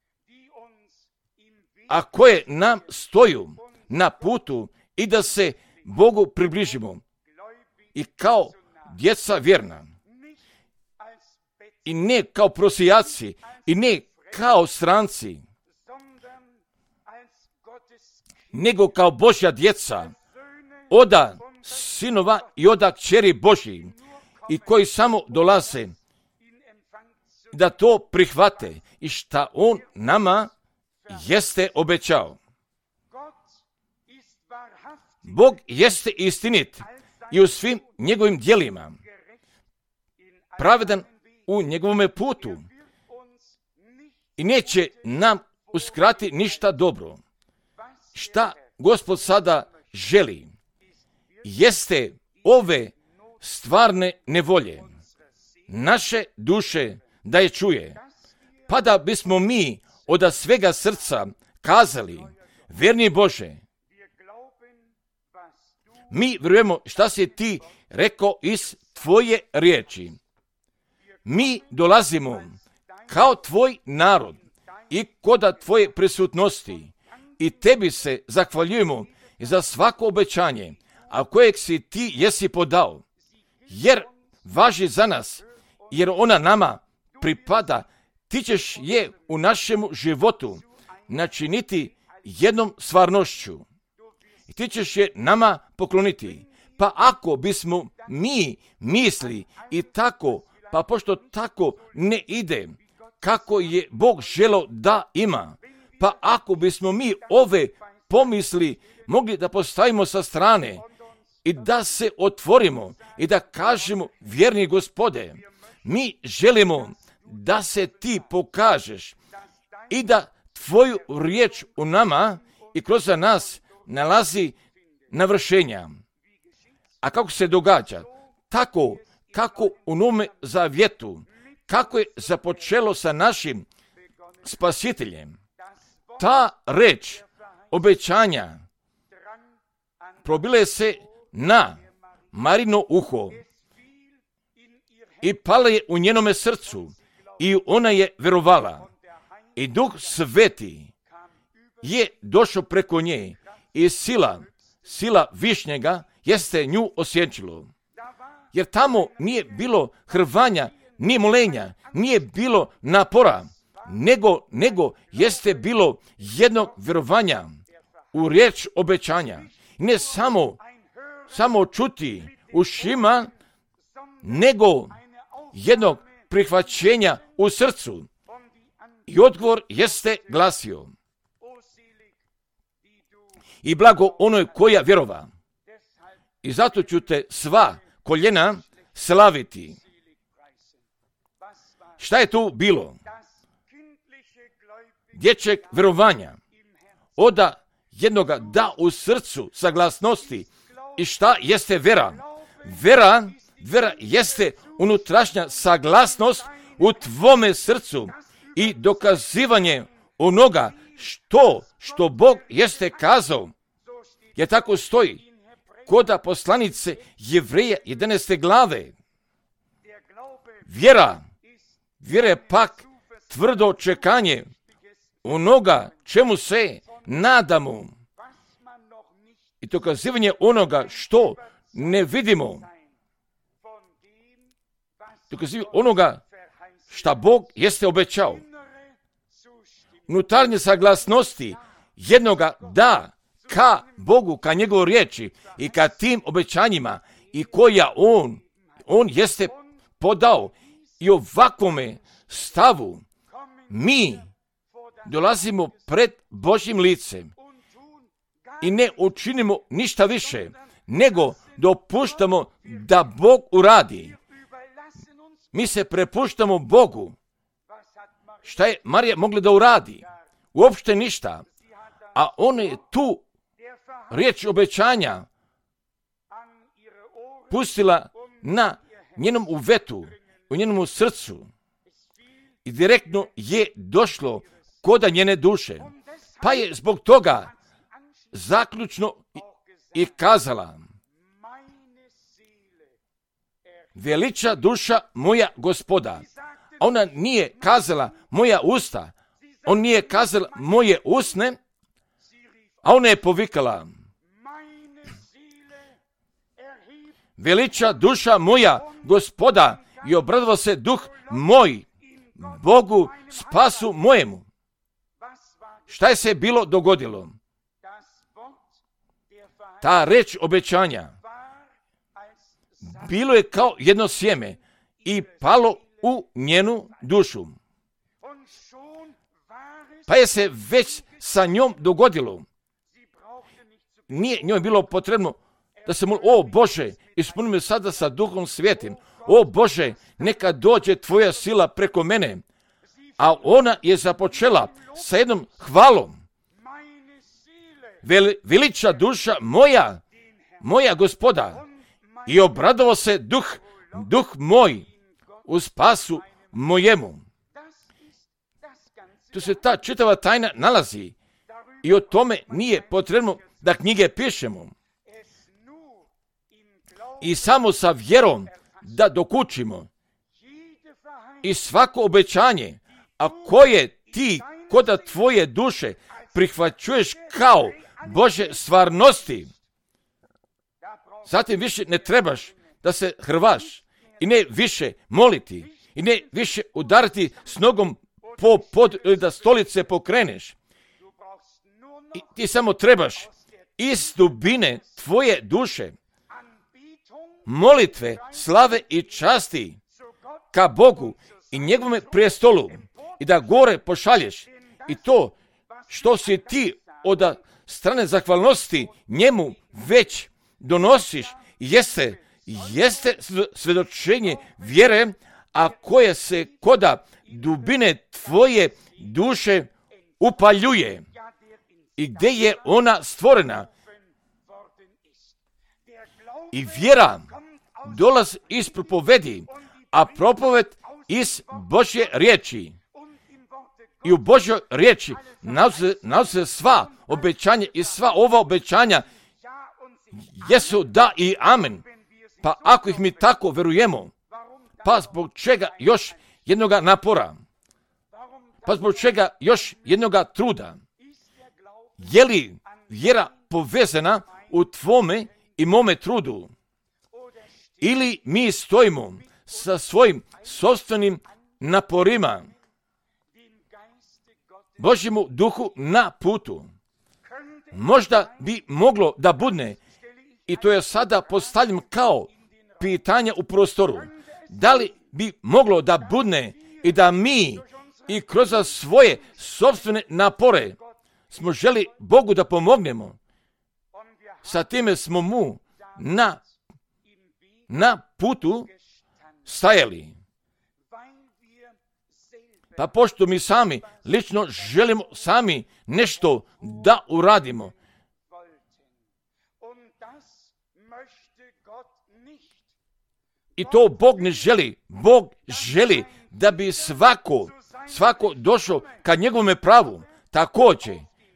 a koje nam stoju na putu i da se Bogu približimo. I kao djeca vjerna, i ne kao prosijaci, i ne kao stranci, nego kao Božja djeca, oda sinova i oda kćeri Božji, i koji samo dolaze da to prihvate i šta on nama jeste obećao. Bog jeste istinit i u svim njegovim djelima, pravedan u njegovome putu i neće nam uskrati ništa dobro. Šta Gospod sada želi jeste ove stvarne nevolje naše duše da je čuje, pa da bismo mi od svega srca kazali, vjerni Bože, mi vjerujemo šta si ti rekao iz tvoje riječi. Mi dolazimo kao tvoj narod i koda tvoje prisutnosti i tebi se zahvaljujemo za svako obećanje, a kojeg si ti jesi podao, jer važi za nas, jer ona nama pripada, ti ćeš je u našemu životu načiniti jednom stvarnošću i ti ćeš je nama pokloniti. Pa ako bismo mi misli i tako, pa pošto tako ne ide, kako je Bog želeo da ima, pa ako bismo mi ove pomisli mogli da postavimo sa strane i da se otvorimo i da kažemo, vjerni Gospode, mi želimo da se ti pokažeš i da tvoju riječ u nama i kroz nas nalazi navršenja. A kako se događa? Tako kako u Novome Zavjetu, kako je započelo sa našim Spasiteljem. Ta reč obećanja probile se na Marino uho i pala je u njenome srcu i ona je verovala. I Duh Sveti je došao preko nje i sila Višnjega jeste nju osjećilo. Jer tamo nije bilo hrvanja, nije molenja, nije bilo napora, nego jeste bilo jednog vjerovanja u riječ obećanja. Ne samo čuti ušima, nego jednog prihvaćenja u srcu. I odgovor jeste glasio: i blago onoj koja vjerova. I zato ću te sva koljena slaviti. Šta je tu bilo? Dječjeg vjerovanja. Oda jednoga da u srcu saglasnosti. I šta jeste vera? Vera jeste unutrašnja saglasnost u tvome srcu i dokazivanje onoga što Bog jeste kazao. Jer tako stoji koda poslanice Jevreja 11. glave. Vjera je pak tvrdo čekanje onoga čemu se nadamo i dokazivanje onoga što ne vidimo. Dokazivanje onoga šta Bog jeste obećao. Unutarnje saglasnosti jednoga da ka Bogu, ka njegovoj riječi i ka tim obećanjima i koja on jeste podao. I ovakvome stavu mi dolazimo pred Božjim licem i ne učinimo ništa više, nego dopuštamo da Bog uradi. Mi se prepuštamo Bogu. Šta je Marija mogla da uradi? Uopšte ništa. A ona je tu riječ obećanja pustila na njenom uvetu, u njenom srcu i direktno je došlo koda njene duše. Pa je zbog toga zaključno i kazala: veliča duša moja Gospoda. A ona nije kazala moja usta, on nije kazala moje usne, a ona je povikala: veliča duša moja Gospoda i obradovao se duh moj Bogu spasu mojemu. Šta je se bilo dogodilo? Ta reč obećanja bilo je kao jedno sjeme i palo u njenu dušu. Pa je se već sa njom dogodilo. Nije njoj bilo potrebno da se moli: o Bože, ispuni me sada sa Duhom Svetim. O Bože, neka dođe tvoja sila preko mene. A ona je započela sa jednom hvalom. Veliča duša moja Gospoda i obradovao se duh moj u spasu mojemu. Tu se ta čitava tajna nalazi i o tome nije potrebno da knjige pišemo. I samo sa vjerom da dokučimo. I svako obećanje, a koje ti koda tvoje duše prihvaćuješ kao Bože stvarnosti, Zatim više ne trebaš da se hrvaš i ne više moliti i ne više udariti s nogom po pod ili da stolice pokreneš. I ti samo trebaš iz dubine tvoje duše molitve, slave i časti ka Bogu i njegovome prijestolu i da gore pošalješ i to što si ti od strane zahvalnosti njemu već donosiš jeste svjedočenje vjere, a koje se koda dubine tvoje duše upaljuje i gdje je ona stvorena. I vjera dolazi iz propovedi, a propoved iz Božje riječi. I u Božjoj riječi nalaze sva obećanja i sva ova obećanja jesu da i amen. Pa ako ih mi tako verujemo, pa zbog čega još jednoga napora? Pa zbog čega još jednoga truda? Je li vjera povezana u tvome i mome trudu? Ili mi stojimo sa svojim sopstvenim naporima Božjemu duhu na putu? Možda bi moglo da budne, i to je sada postavljam kao pitanje u prostoru, da li bi moglo da budne i da mi i kroz svoje sopstvene napore smo želi Bogu da pomognemo, sa time smo mu na putu stajali. Pa pošto mi sami lično želimo sami nešto da uradimo, i to Bog ne želi. Bog želi da bi svako došao ka njegovome pravu, također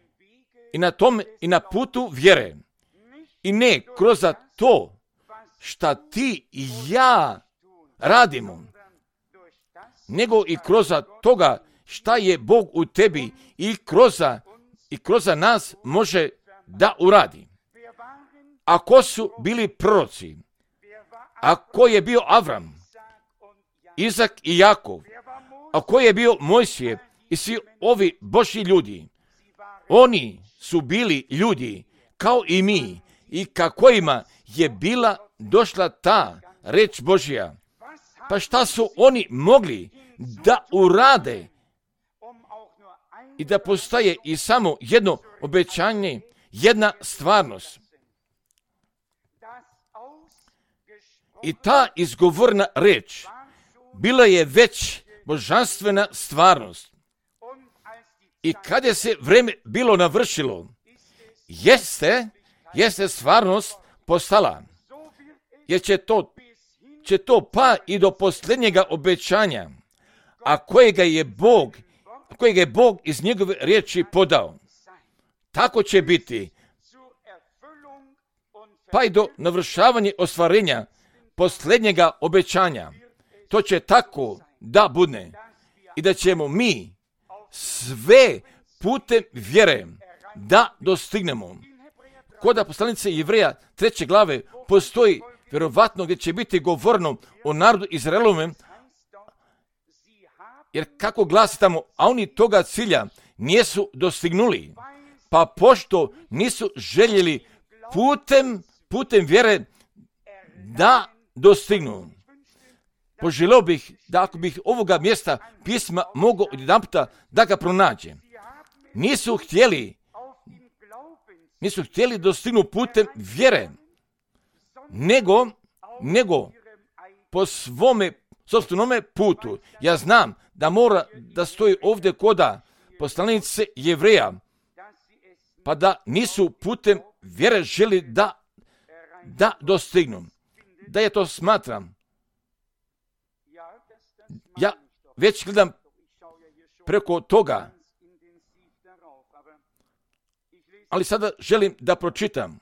i na putu vjere. I ne kroz to šta ti i ja radimo, nego i kroz toga šta je Bog u tebi i kroz nas može da uradi. Ako su bili proroci, ako je bio Avram, Izak i Jakov, ako je bio Mojsije i svi ovi Božji ljudi, oni su bili ljudi kao i mi i ka kojima je bila došla ta reč Božja. Pa šta su oni mogli da urade i da postaje i samo jedno obećanje, jedna stvarnost. I ta izgovorna reč bila je već božanstvena stvarnost. I kad je se vreme bilo navršilo, jeste stvarnost postala. Jer će to pa i do posljednjega obećanja, a kojega je Bog iz njegove riječi podao. Tako će biti pa i do navršavanja ostvarenja posljednjega obećanja. To će tako da budne i da ćemo mi sve putem vjere da dostignemo. Kod poslanice Jevreja 3. glave postoji vjerovatno gdje će biti govorno o narodu Izraelovem, jer kako glasi tamo, a oni toga cilja nisu dostignuli, pa pošto nisu željeli putem vjere da dostignu. Poželio bih da ako bih ovoga mjesta pisma mogao jedanputa da ga pronađe. Nisu htjeli dostignu putem vjere, nego po svome sopstvenome putu. Ja znam da mora da stoji ovdje koda poslanice Jevreja, pa da nisu putem vjere želi da dostignu. Da je to smatram. Ja već gledam preko toga, ali sada želim da pročitam.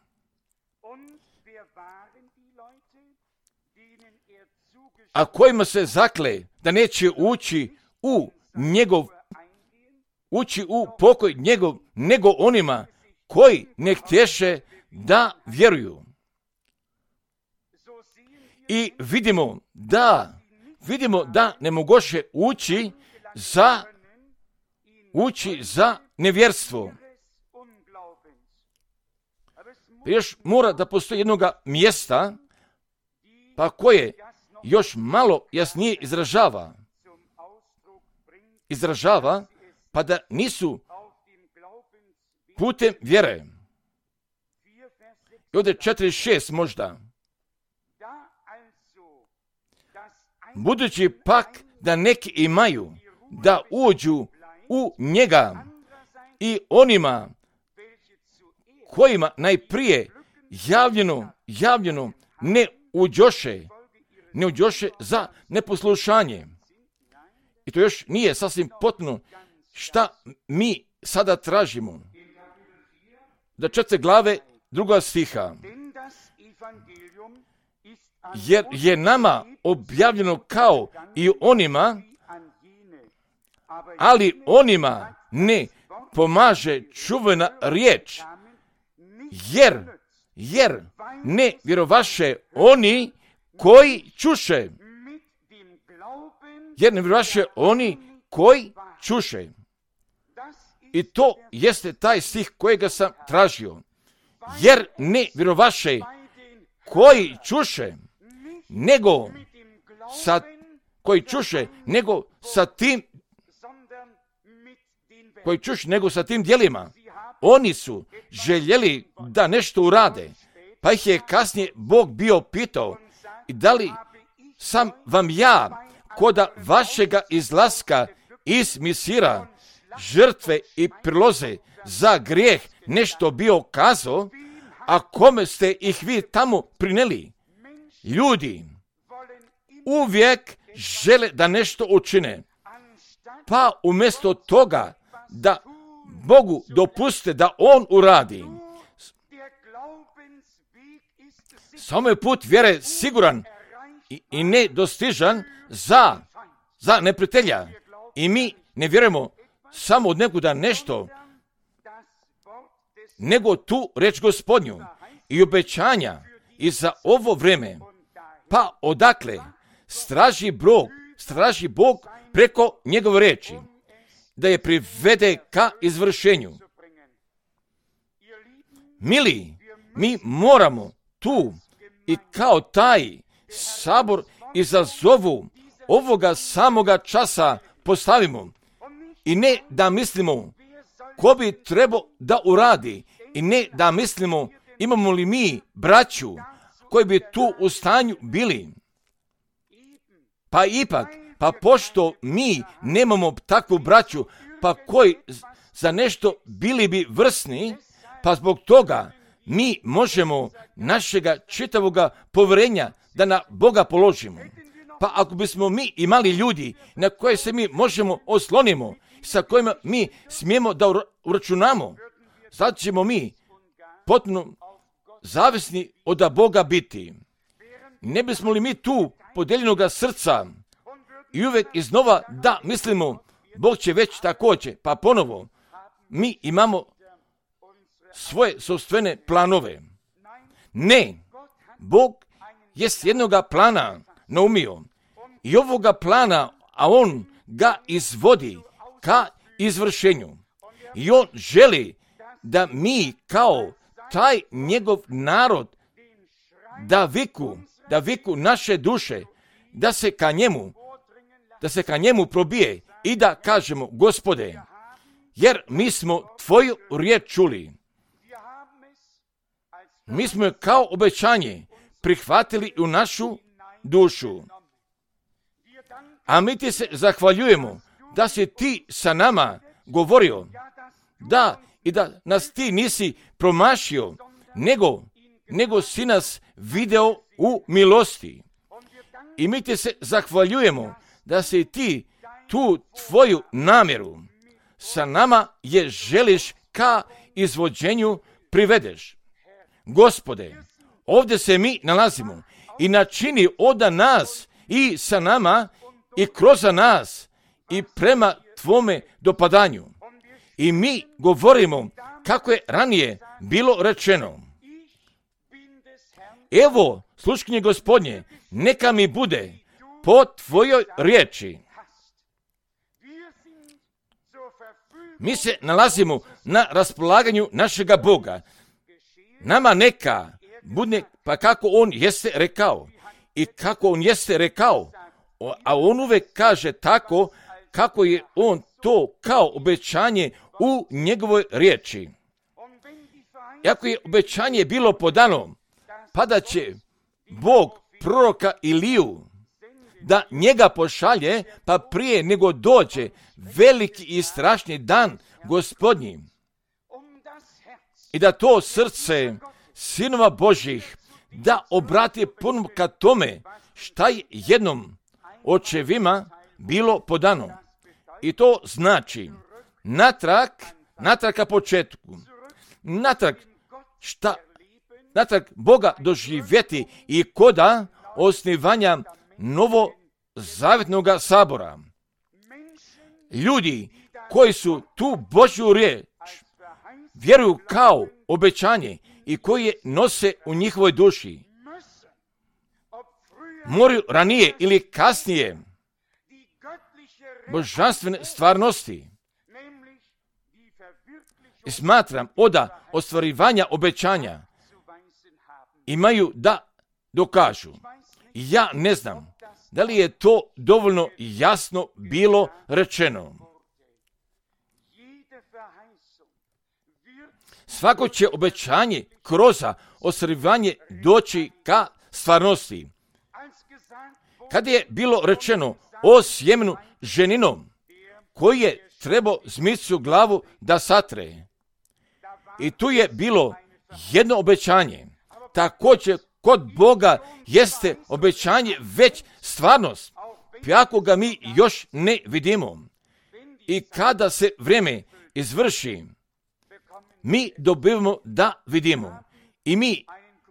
A kojima se zakle da neće ući u pokoj njegov, nego onima koji ne htješe da vjeruju. I vidimo da ne mogoše ući za nevjerstvo. Još mora da postoji jednoga mjesta, pa koje još malo jasnije izražava, pa da nisu putem vjere. I ovdje 4:6 možda. Budući pak da neki imaju da uđu u njega i onima kojima najprije javljeno ne uđoše za neposlušanje. I to još nije sasvim potpuno šta mi sada tražimo. Da 4. glave 2. stiha. Jer je nama objavljeno kao i onima, ali onima ne pomaže čuvena riječ, jer ne vjerovaše oni koji čuše. I to jeste taj stih kojega sam tražio. Jer ne vjerovaše koji čuše, nego sa tim djelima. Oni su željeli da nešto urade, pa ih je kasnije Bog bio pitao, i da li sam vam ja koda vašega izlaska iz Misira žrtve i priloze za grijeh nešto bio kazao, a kome ste ih vi tamo prineli? Ljudi uvijek žele da nešto učine, pa umjesto toga da Bogu dopuste da On uradi. Samo je put vjere siguran i nedostižan za neprijatelja. I mi ne vjerujemo samo od nekuda nešto, nego tu reč Gospodnju i obećanja i za ovo vreme. Pa odakle straži Bog preko njegove reči, da je privede ka izvršenju. Mili, mi moramo tu i kao taj sabor izazovu ovoga samoga časa postavimo. I ne da mislimo ko bi trebao da uradi, i ne da mislimo imamo li mi braću koji bi tu u stanju bili. Pa ipak, pošto mi nemamo takvu braću, pa koji za nešto bili bi vrsni, pa zbog toga mi možemo našega čitavoga povjerenja da na Boga položimo. Pa ako bismo mi imali ljudi na koje se mi možemo oslonimo, sa kojima mi smijemo da uračunamo, sad ćemo mi potpuno zavisni od Boga biti. Ne bismo li mi tu podijeljenoga srca i uvijek iznova da mislimo Bog će već također, pa ponovo mi imamo svoje sopstvene planove. Ne, Bog je s jednoga plana naumio i ovoga plana, a On ga izvodi ka izvršenju. I On želi da mi kao taj njegov narod da viku naše duše, da se ka njemu probije i da kažemo: Gospode, jer mi smo tvoju riječ čuli. Mi smo je kao obećanje prihvatili u našu dušu. A mi ti se zahvaljujemo da si ti sa nama govorio, i da nas ti nisi promašio, nego si nas video u milosti. I mi ti se zahvaljujemo da si ti tu tvoju namjeru sa nama je želiš ka izvođenju privedeš. Gospode, ovdje se mi nalazimo i načini od nas i sa nama i kroz nas i prema tvome dopadanju. I mi govorimo kako je ranije bilo rečeno: evo, sluškinje Gospodnje, neka mi bude po tvojoj riječi. Mi se nalazimo na raspolaganju našega Boga. Nama neka bude pa kako on jeste rekao. I kako on jeste rekao, a on uvek kaže tako kako je on to kao obećanje u njegovoj riječi. Iako je obećanje bilo podano, pa da će Bog proroka Iliju da njega pošalje, pa prije nego dođe veliki i strašni dan Gospodnji. I da to srce sinova Božjih da obrati puno ka tome šta je jednom očevima bilo podano. I to znači natrag ka početku. Natrag Boga doživjeti i koda osnivanja novozavjetnog sabora. Ljudi koji su tu Božju riječ vjeruju kao obećanje i koji je nose u njihovoj duši, moraju ranije ili kasnije božanstvene stvarnosti. I smatram oda ostvarivanja obećanja imaju da dokažu. Ja ne znam da li je to dovoljno jasno bilo rečeno. Svako će obećanje kroz ostvarivanje doći ka stvarnosti. Kad je bilo rečeno o sjemenu ženinom, koji je trebao zmicu glavu da satre. I tu je bilo jedno obećanje. Također kod Boga jeste obećanje već stvarnost, ako ga mi još ne vidimo. I kada se vrijeme izvrši, mi dobivamo da vidimo. I mi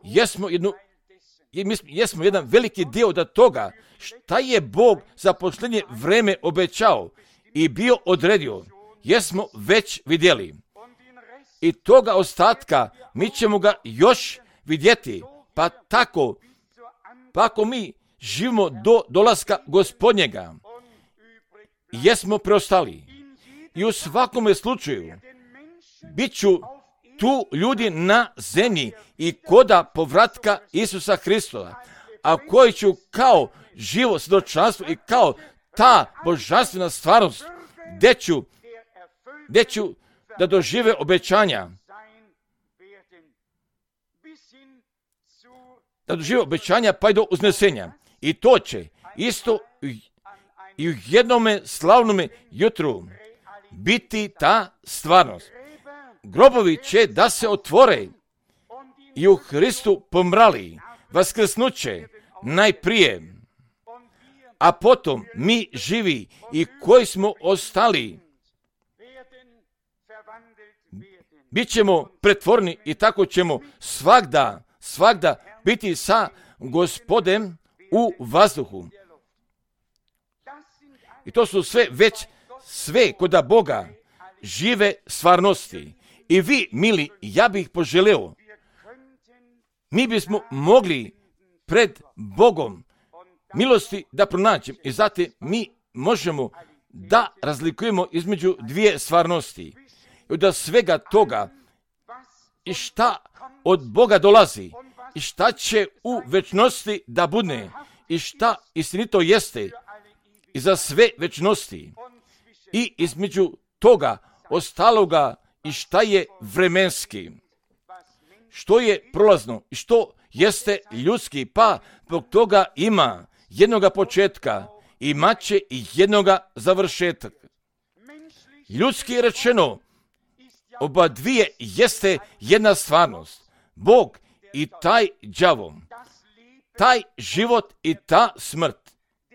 jesmo jedan veliki dio da toga šta je Bog za posljednje vrijeme obećao i bio odredio, jesmo već vidjeli. I toga ostatka mi ćemo ga još vidjeti, pa tako, pa ako mi živimo do dolaska Gospodnjega, jesmo preostali. I u svakome slučaju bit ću tu ljudi na zemlji i koda povratka Isusa Hristova, a koji ću kao živo svjedočanstvo i kao ta božanstvena stvarnost, gdje ću da dožive obećanja, pa i do uznesenja. I to će isto i u jednome slavnome jutru biti ta stvarnost. Grobovi će da se otvore i u Hristu pomrali, vaskrsnuće najprije, a potom mi živi i koji smo ostali bit ćemo pretvorni i tako ćemo svagda biti sa Gospodem u vazduhu. I to su sve koda Boga žive stvarnosti. I vi, mili, ja bih poželeo, mi bismo mogli pred Bogom milosti da pronađemo i zatim mi možemo da razlikujemo između dvije stvarnosti. I da svega toga i šta od Boga dolazi i šta će u večnosti da bude i šta istinito jeste i za sve večnosti i između toga ostaloga i šta je vremenski, što je prolazno i što jeste ljudski, pa zbog toga ima jednoga početka, imat će i jednoga završetka. Ljudski rečeno, oba dvije jeste jedna stvarnost. Bog i taj đavo, taj život i ta smrt.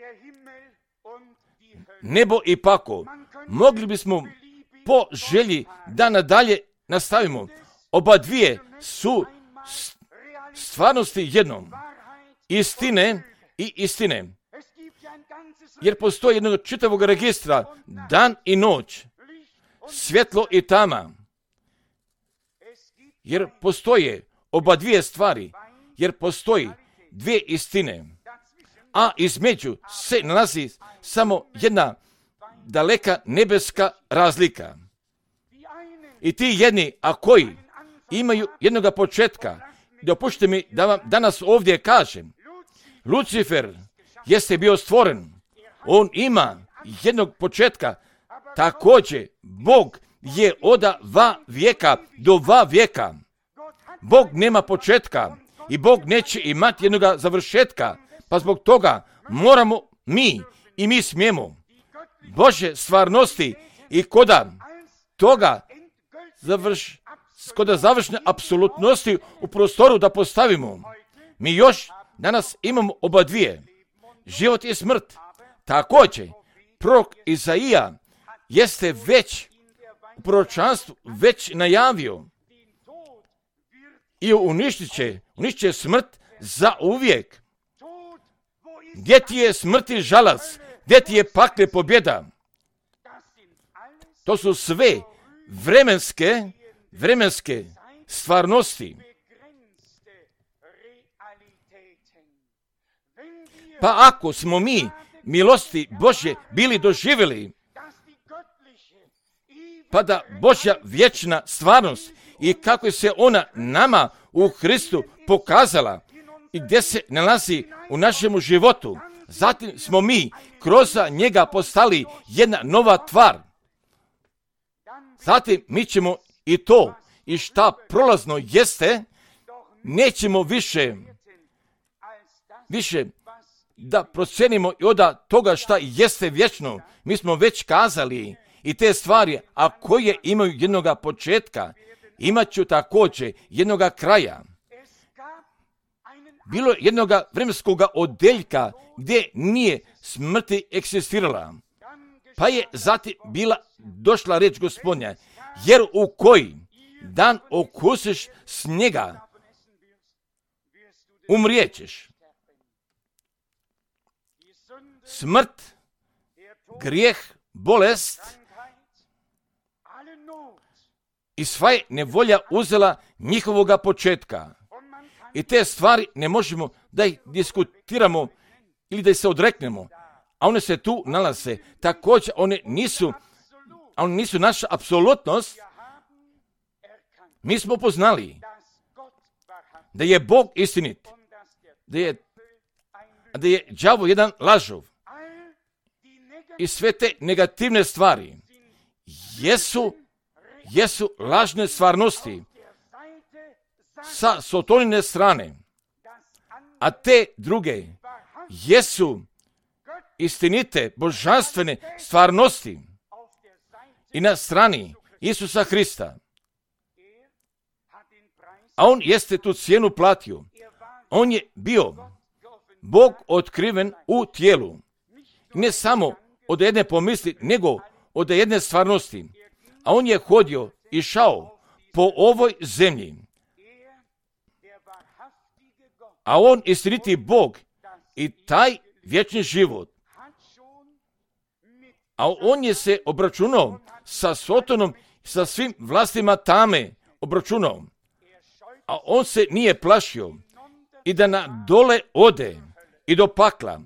Nebo i pako, mogli bismo po želji da nadalje nastavimo. Oba dvije su stvarnosti jednom. Istine i istine. Jer postoji jednog čitavog registra, dan i noć, svjetlo i tama. Jer postoje oba dvije stvari jer postoji dvije istine, a između se nalazi samo jedna daleka nebeska razlika. I ti jedni, a koji imaju jednoga početka, dopustite mi da vam danas ovdje kažem, Lucifer jeste bio stvoren, on ima jednog početka, također Bog je od vijeka do vijeka. Bog nema početka i Bog neće imati jednoga završetka, pa zbog toga moramo mi smijemo Božje stvarnosti i koda toga završne apsolutnosti u prostoru da postavimo. Mi još danas imamo oba dvije, život i smrt. Također, prorok Izaija jeste već u proročanstvu već najavio i uništit će smrt za uvijek. Gdje ti je smrti žalac, gdje ti je pakle pobjeda? To su sve vremenske stvarnosti. Pa ako smo mi milosti Božje bili doživjeli, pa da Božja vječna stvarnost i kako se ona nama u Hristu pokazala i gdje se nalazi u našemu životu, zatim smo mi kroz njega postali jedna nova tvar. Zatim mi ćemo i to i šta prolazno jeste, nećemo više da procenimo i od toga šta jeste vječno. Mi smo već kazali i te stvari, a koje imaju jednoga početka, imat ću također jednoga kraja. Bilo je jednoga vremenskoga odeljka gdje nije smrti eksistirala. Pa je zatim bila došla riječ Gospodnja, jer u koji dan okusiš snijega, umrijećeš. Smrt, grijeh, bolest i sva je nevolja uzela njihovoga početka. I te stvari ne možemo da ih diskutiramo ili da ih se odreknemo, a one se tu nalaze. Također one nisu naša apsolutnost. Mi smo poznali da je Bog istinit, da je đavo jedan lažov. I sve te negativne stvari jesu lažne stvarnosti sa sotonine strane, a te druge jesu istinite, božanstvene stvarnosti i na strani Isusa Hrista. A on jeste tu cijenu platio. On je bio Bog otkriven u tijelu. Ne samo od jedne pomisli, nego od jedne stvarnosti. A on je hodio i šao po ovoj zemlji. A on istiniti Bog i taj vječni život. A on je se obračunao sa Sotonom, sa svim vlastima tame obračunao. A on se nije plašio i da na dole ode i do pakla.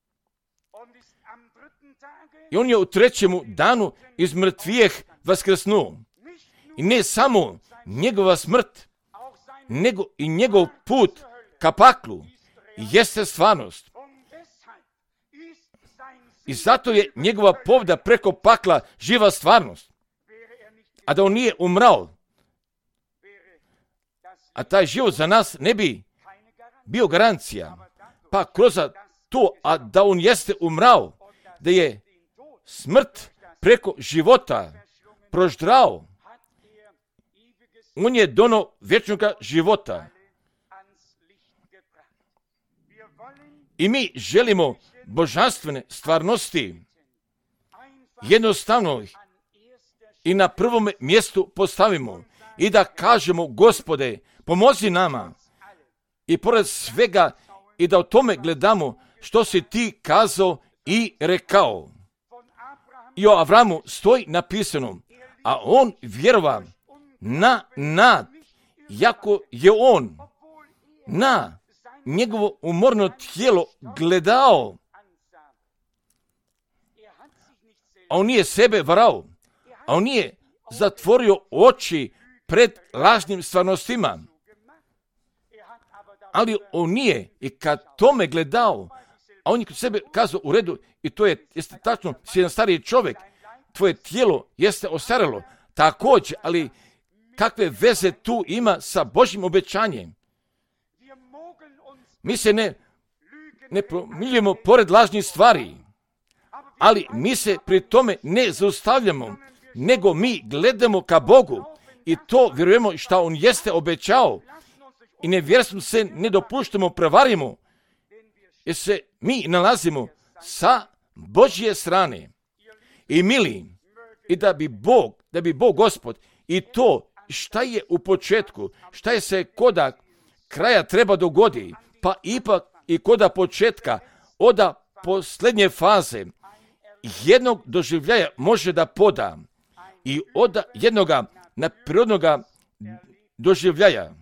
I on je u trećemu danu iz mrtvijeh vaskrsnuo. I ne samo njegova smrt, nego i njegov put ka paklu jeste stvarnost. I zato je njegova pobjeda preko pakla živa stvarnost. A da on nije umrao, a taj život za nas ne bi bio garancija. Pa kroz to, a da on jeste umrao, da je smrt preko života proždrao, on je dono vječnog života. I mi želimo božanstvene stvarnosti jednostavno ih i na prvom mjestu postavimo i da kažemo, Gospode, pomozi nama i pored svega i da o tome gledamo što si ti kazao i rekao. I o Avramu stoji napisano, a on vjerova na nad, jako je on na njegovo umorno tijelo gledao. A on nije sebe varao. A on nije zatvorio oči pred lažnim stvarnostima. Ali on nije i kad tome gledao, a on je kod sebe kazao u redu, i to jeste tačno, si jedan stariji čovjek, tvoje tijelo jeste ostarelo, također, ali kakve veze tu ima sa Božjim obećanjem? Mi se ne promiljujemo pored lažnih stvari, ali mi se pri tome ne zaustavljamo, nego mi gledamo ka Bogu i to vjerujemo što on jeste obećao i nevjerstvom se ne dopuštamo, prevarimo, jer se mi nalazimo sa Božje strane. I mili, i da bi Bog Gospod i to šta je u početku, šta je se koda kraja treba dogodi, pa ipak i koda početka, oda posljednje faze, jednog doživljaja može da poda i od jednoga prirodnoga doživljaja.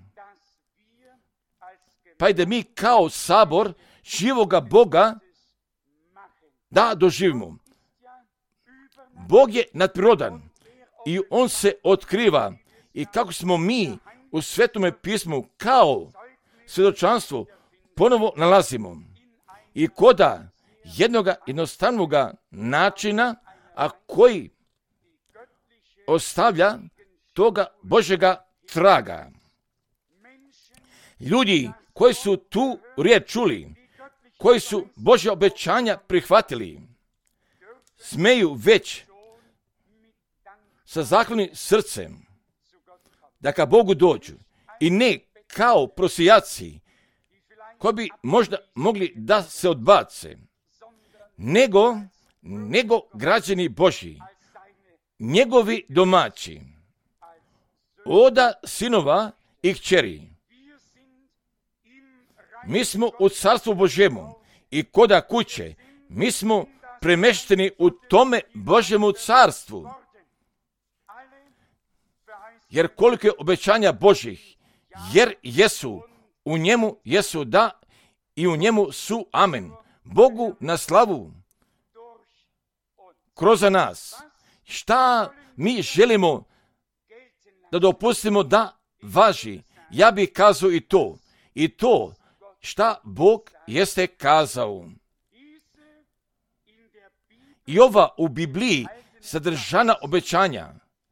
Pa i da mi kao sabor živoga Boga da doživimo. Bog je nadprirodan i on se otkriva i kako smo mi u Svetome pismu kao svjedočanstvo ponovo nalazimo i koda jednoga jednostavnog načina, a koji ostavlja toga Božjega traga. Ljudi koji su tu riječ čuli, koji su Božje obećanja prihvatili, smeju već sa zahvalnim srcem da ka Bogu dođu i ne kao prosijaci koji bi možda mogli da se odbace, nego građani Božji, njegovi domaći, oda sinova i kćeri. Mi smo u carstvu Božjemu i koda kuće, mi smo premešteni u tome Božjemu carstvu. Jer koliko je obećanja Božjih, jer jesu, u njemu jesu da i u njemu su amen. Bogu na slavu kroz nas. Šta mi želimo da dopustimo da važi? Ja bih kazao i to šta Bog jeste kazao. I ova u Bibliji sadržana obećanja,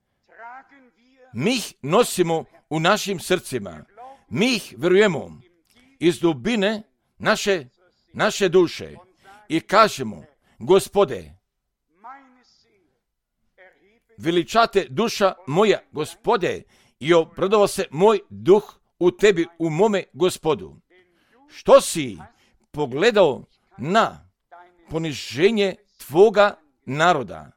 mi ih nosimo u našim srcima, mi ih vjerujemo iz dubine naše duše i kažemo: Gospode, veličate duša moja, Gospode, i obradovao se moj duh u tebi, u mome Gospodu. Što si pogledao na poniženje tvoga naroda?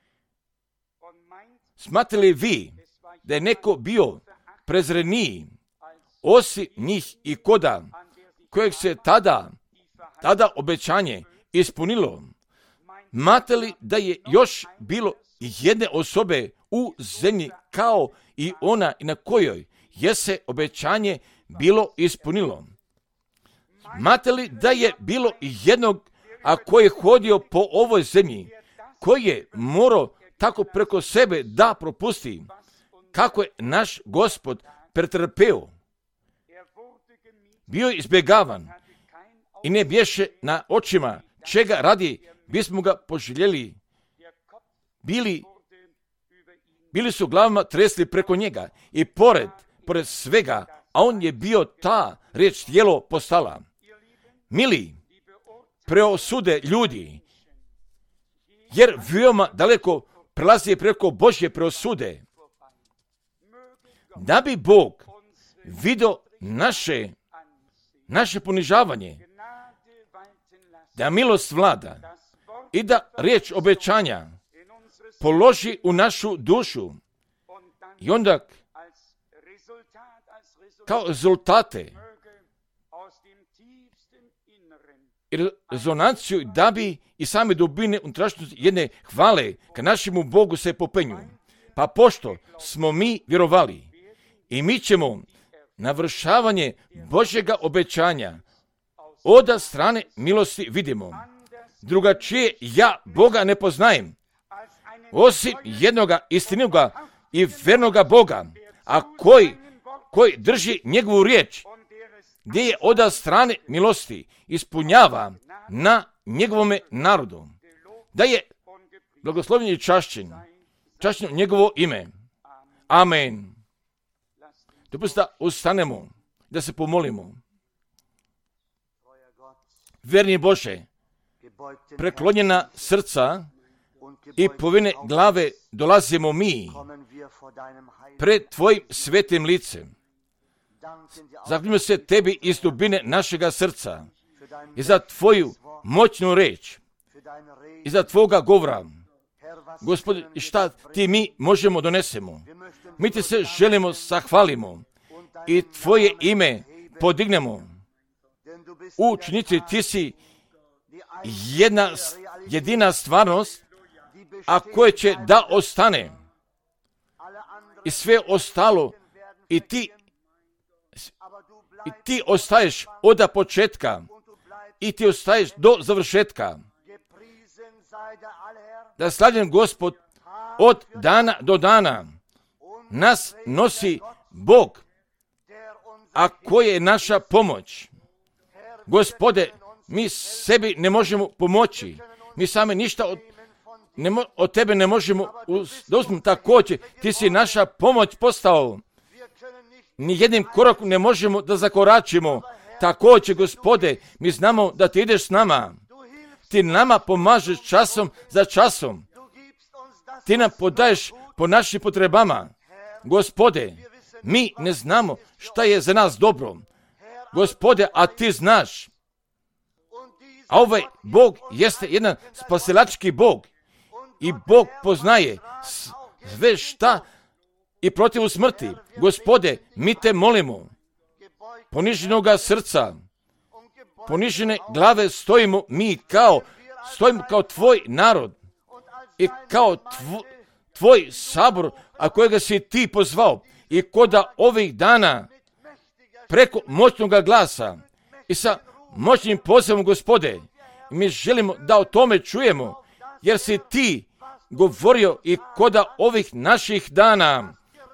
Smatrate li vi da je neko bio prezreniji osim njih i koda kojeg se tada obećanje ispunilo? Smatrate li da je još bilo jedne osobe u zemlji kao i ona na kojoj je se obećanje bilo ispunilo? Smatrate li da je bilo jednog, a koji je hodio po ovoj zemlji, koji je morao tako preko sebe da propusti, kako je naš Gospod pretrpeo? Bio je izbjegavan i ne bješe na očima, čega radi bismo ga poželjeli. Bili su glavama tresli preko njega i pored svega, a on je bio ta riječ tijelo postala. Mili, preosude ljudi, jer veoma daleko prelazi preko Božje preosude. Da bi Bog vidio naše ponižavanje, da milost vlada i da riječ obećanja položi u našu dušu i onda kao rezultate i rezonanciju da bi i same dubine unutrašnjosti jedne hvale ka našemu Bogu se popenju. Pa pošto smo mi vjerovali i mi ćemo navršavanje Božjega obećanja od strane milosti vidimo. Drugačije ja Boga ne poznajem, osim jednoga istinoga i vernoga Boga, a koji drži njegovu riječ, gdje je od strane milosti ispunjava na njegovome narodu, da je blagoslovljen i čašćen njegovo ime. Amen. Dopustite da ustanemo, da se pomolimo. Verni Bože, preklonjena srca i povine glave dolazimo mi pred Tvojim svetim licem. Zahvaljujemo se Tebi iz dubine našega srca i za Tvoju moćnu reč i za Tvoga govora. Gospod, šta Ti mi možemo donesemo? Mi Ti se želimo zahvalimo i Tvoje ime podignemo. Učinici, Ti si jedina stvarnost, a koje će da ostane. I sve ostalo, i ti ostaješ od početka, i ti ostaješ do završetka. Da slavljen Gospod od dana do dana. Nas nosi Bog, a koja je naša pomoć. Gospode, mi sebi ne možemo pomoći. Mi sami ništa od Tebe ne možemo uzeti. Također, Ti si naša pomoć postao. Ni jednim korakom ne možemo da zakoračimo. Također, Gospode, mi znamo da Ti ideš s nama. Ti nama pomažeš časom za časom. Ti nam podaješ po našim potrebama. Gospode, mi ne znamo šta je za nas dobro. Gospode, a Ti znaš. A ovaj Bog jeste jedan spasilački Bog. I Bog poznaje sve šta i protiv smrti. Gospode, mi Te molimo. Poniženoga srca, ponižene glave stojimo kao Tvoj narod i kao Tvoj sabor, a kojega si Ti pozvao. I koda ovih dana preko moćnog glasa i sa moćnim pozivom, Gospode, mi želimo da o tome čujemo, jer si Ti govorio i koda ovih naših dana.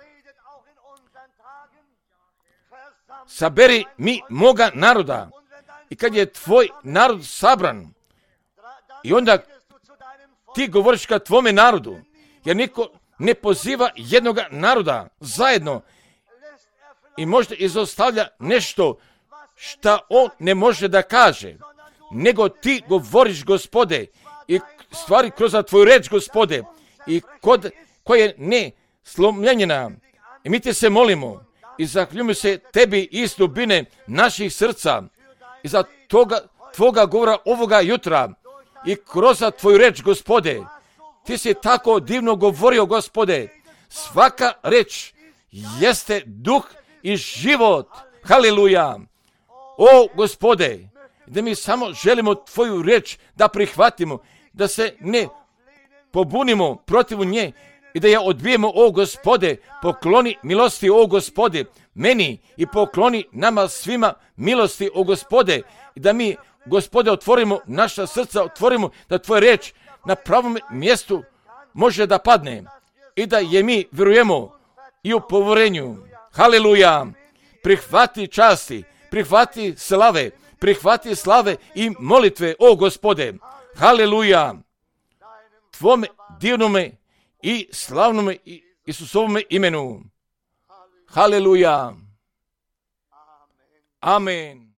Saberi mi moga naroda. I kad je Tvoj narod sabran, i onda Ti govoriš ka Tvome narodu, jer niko ne poziva jednoga naroda zajedno i možda izostavlja nešto šta on ne može da kaže, nego Ti govoriš, Gospode, i stvari kroz Tvoju reč, Gospode, i koja je ne slomljenjena. I mi Te se molimo i zahvaljujemo se Tebi iz dubine naših srca i za Tvoga govora ovoga jutra i kroz Tvoju reč, Gospode. Ti si tako divno govorio, Gospode. Svaka reč jeste duh i život. Haleluja. O, Gospode, da mi samo želimo Tvoju reč da prihvatimo, da se ne pobunimo protiv nje i da je odbijemo, o Gospode. Pokloni milosti, o Gospode, meni i pokloni nama svima milosti, o Gospode. I da mi, Gospode, otvorimo naša srca, otvorimo da Tvoja reč na pravom mjestu može da padne i da je mi vjerujemo i u povorenju. Haleluja. Prihvati časti, prihvati slave i molitve, o Gospode. Haleluja. Tvome divnome i slavnome Isusovome imenu. Haleluja. Amen.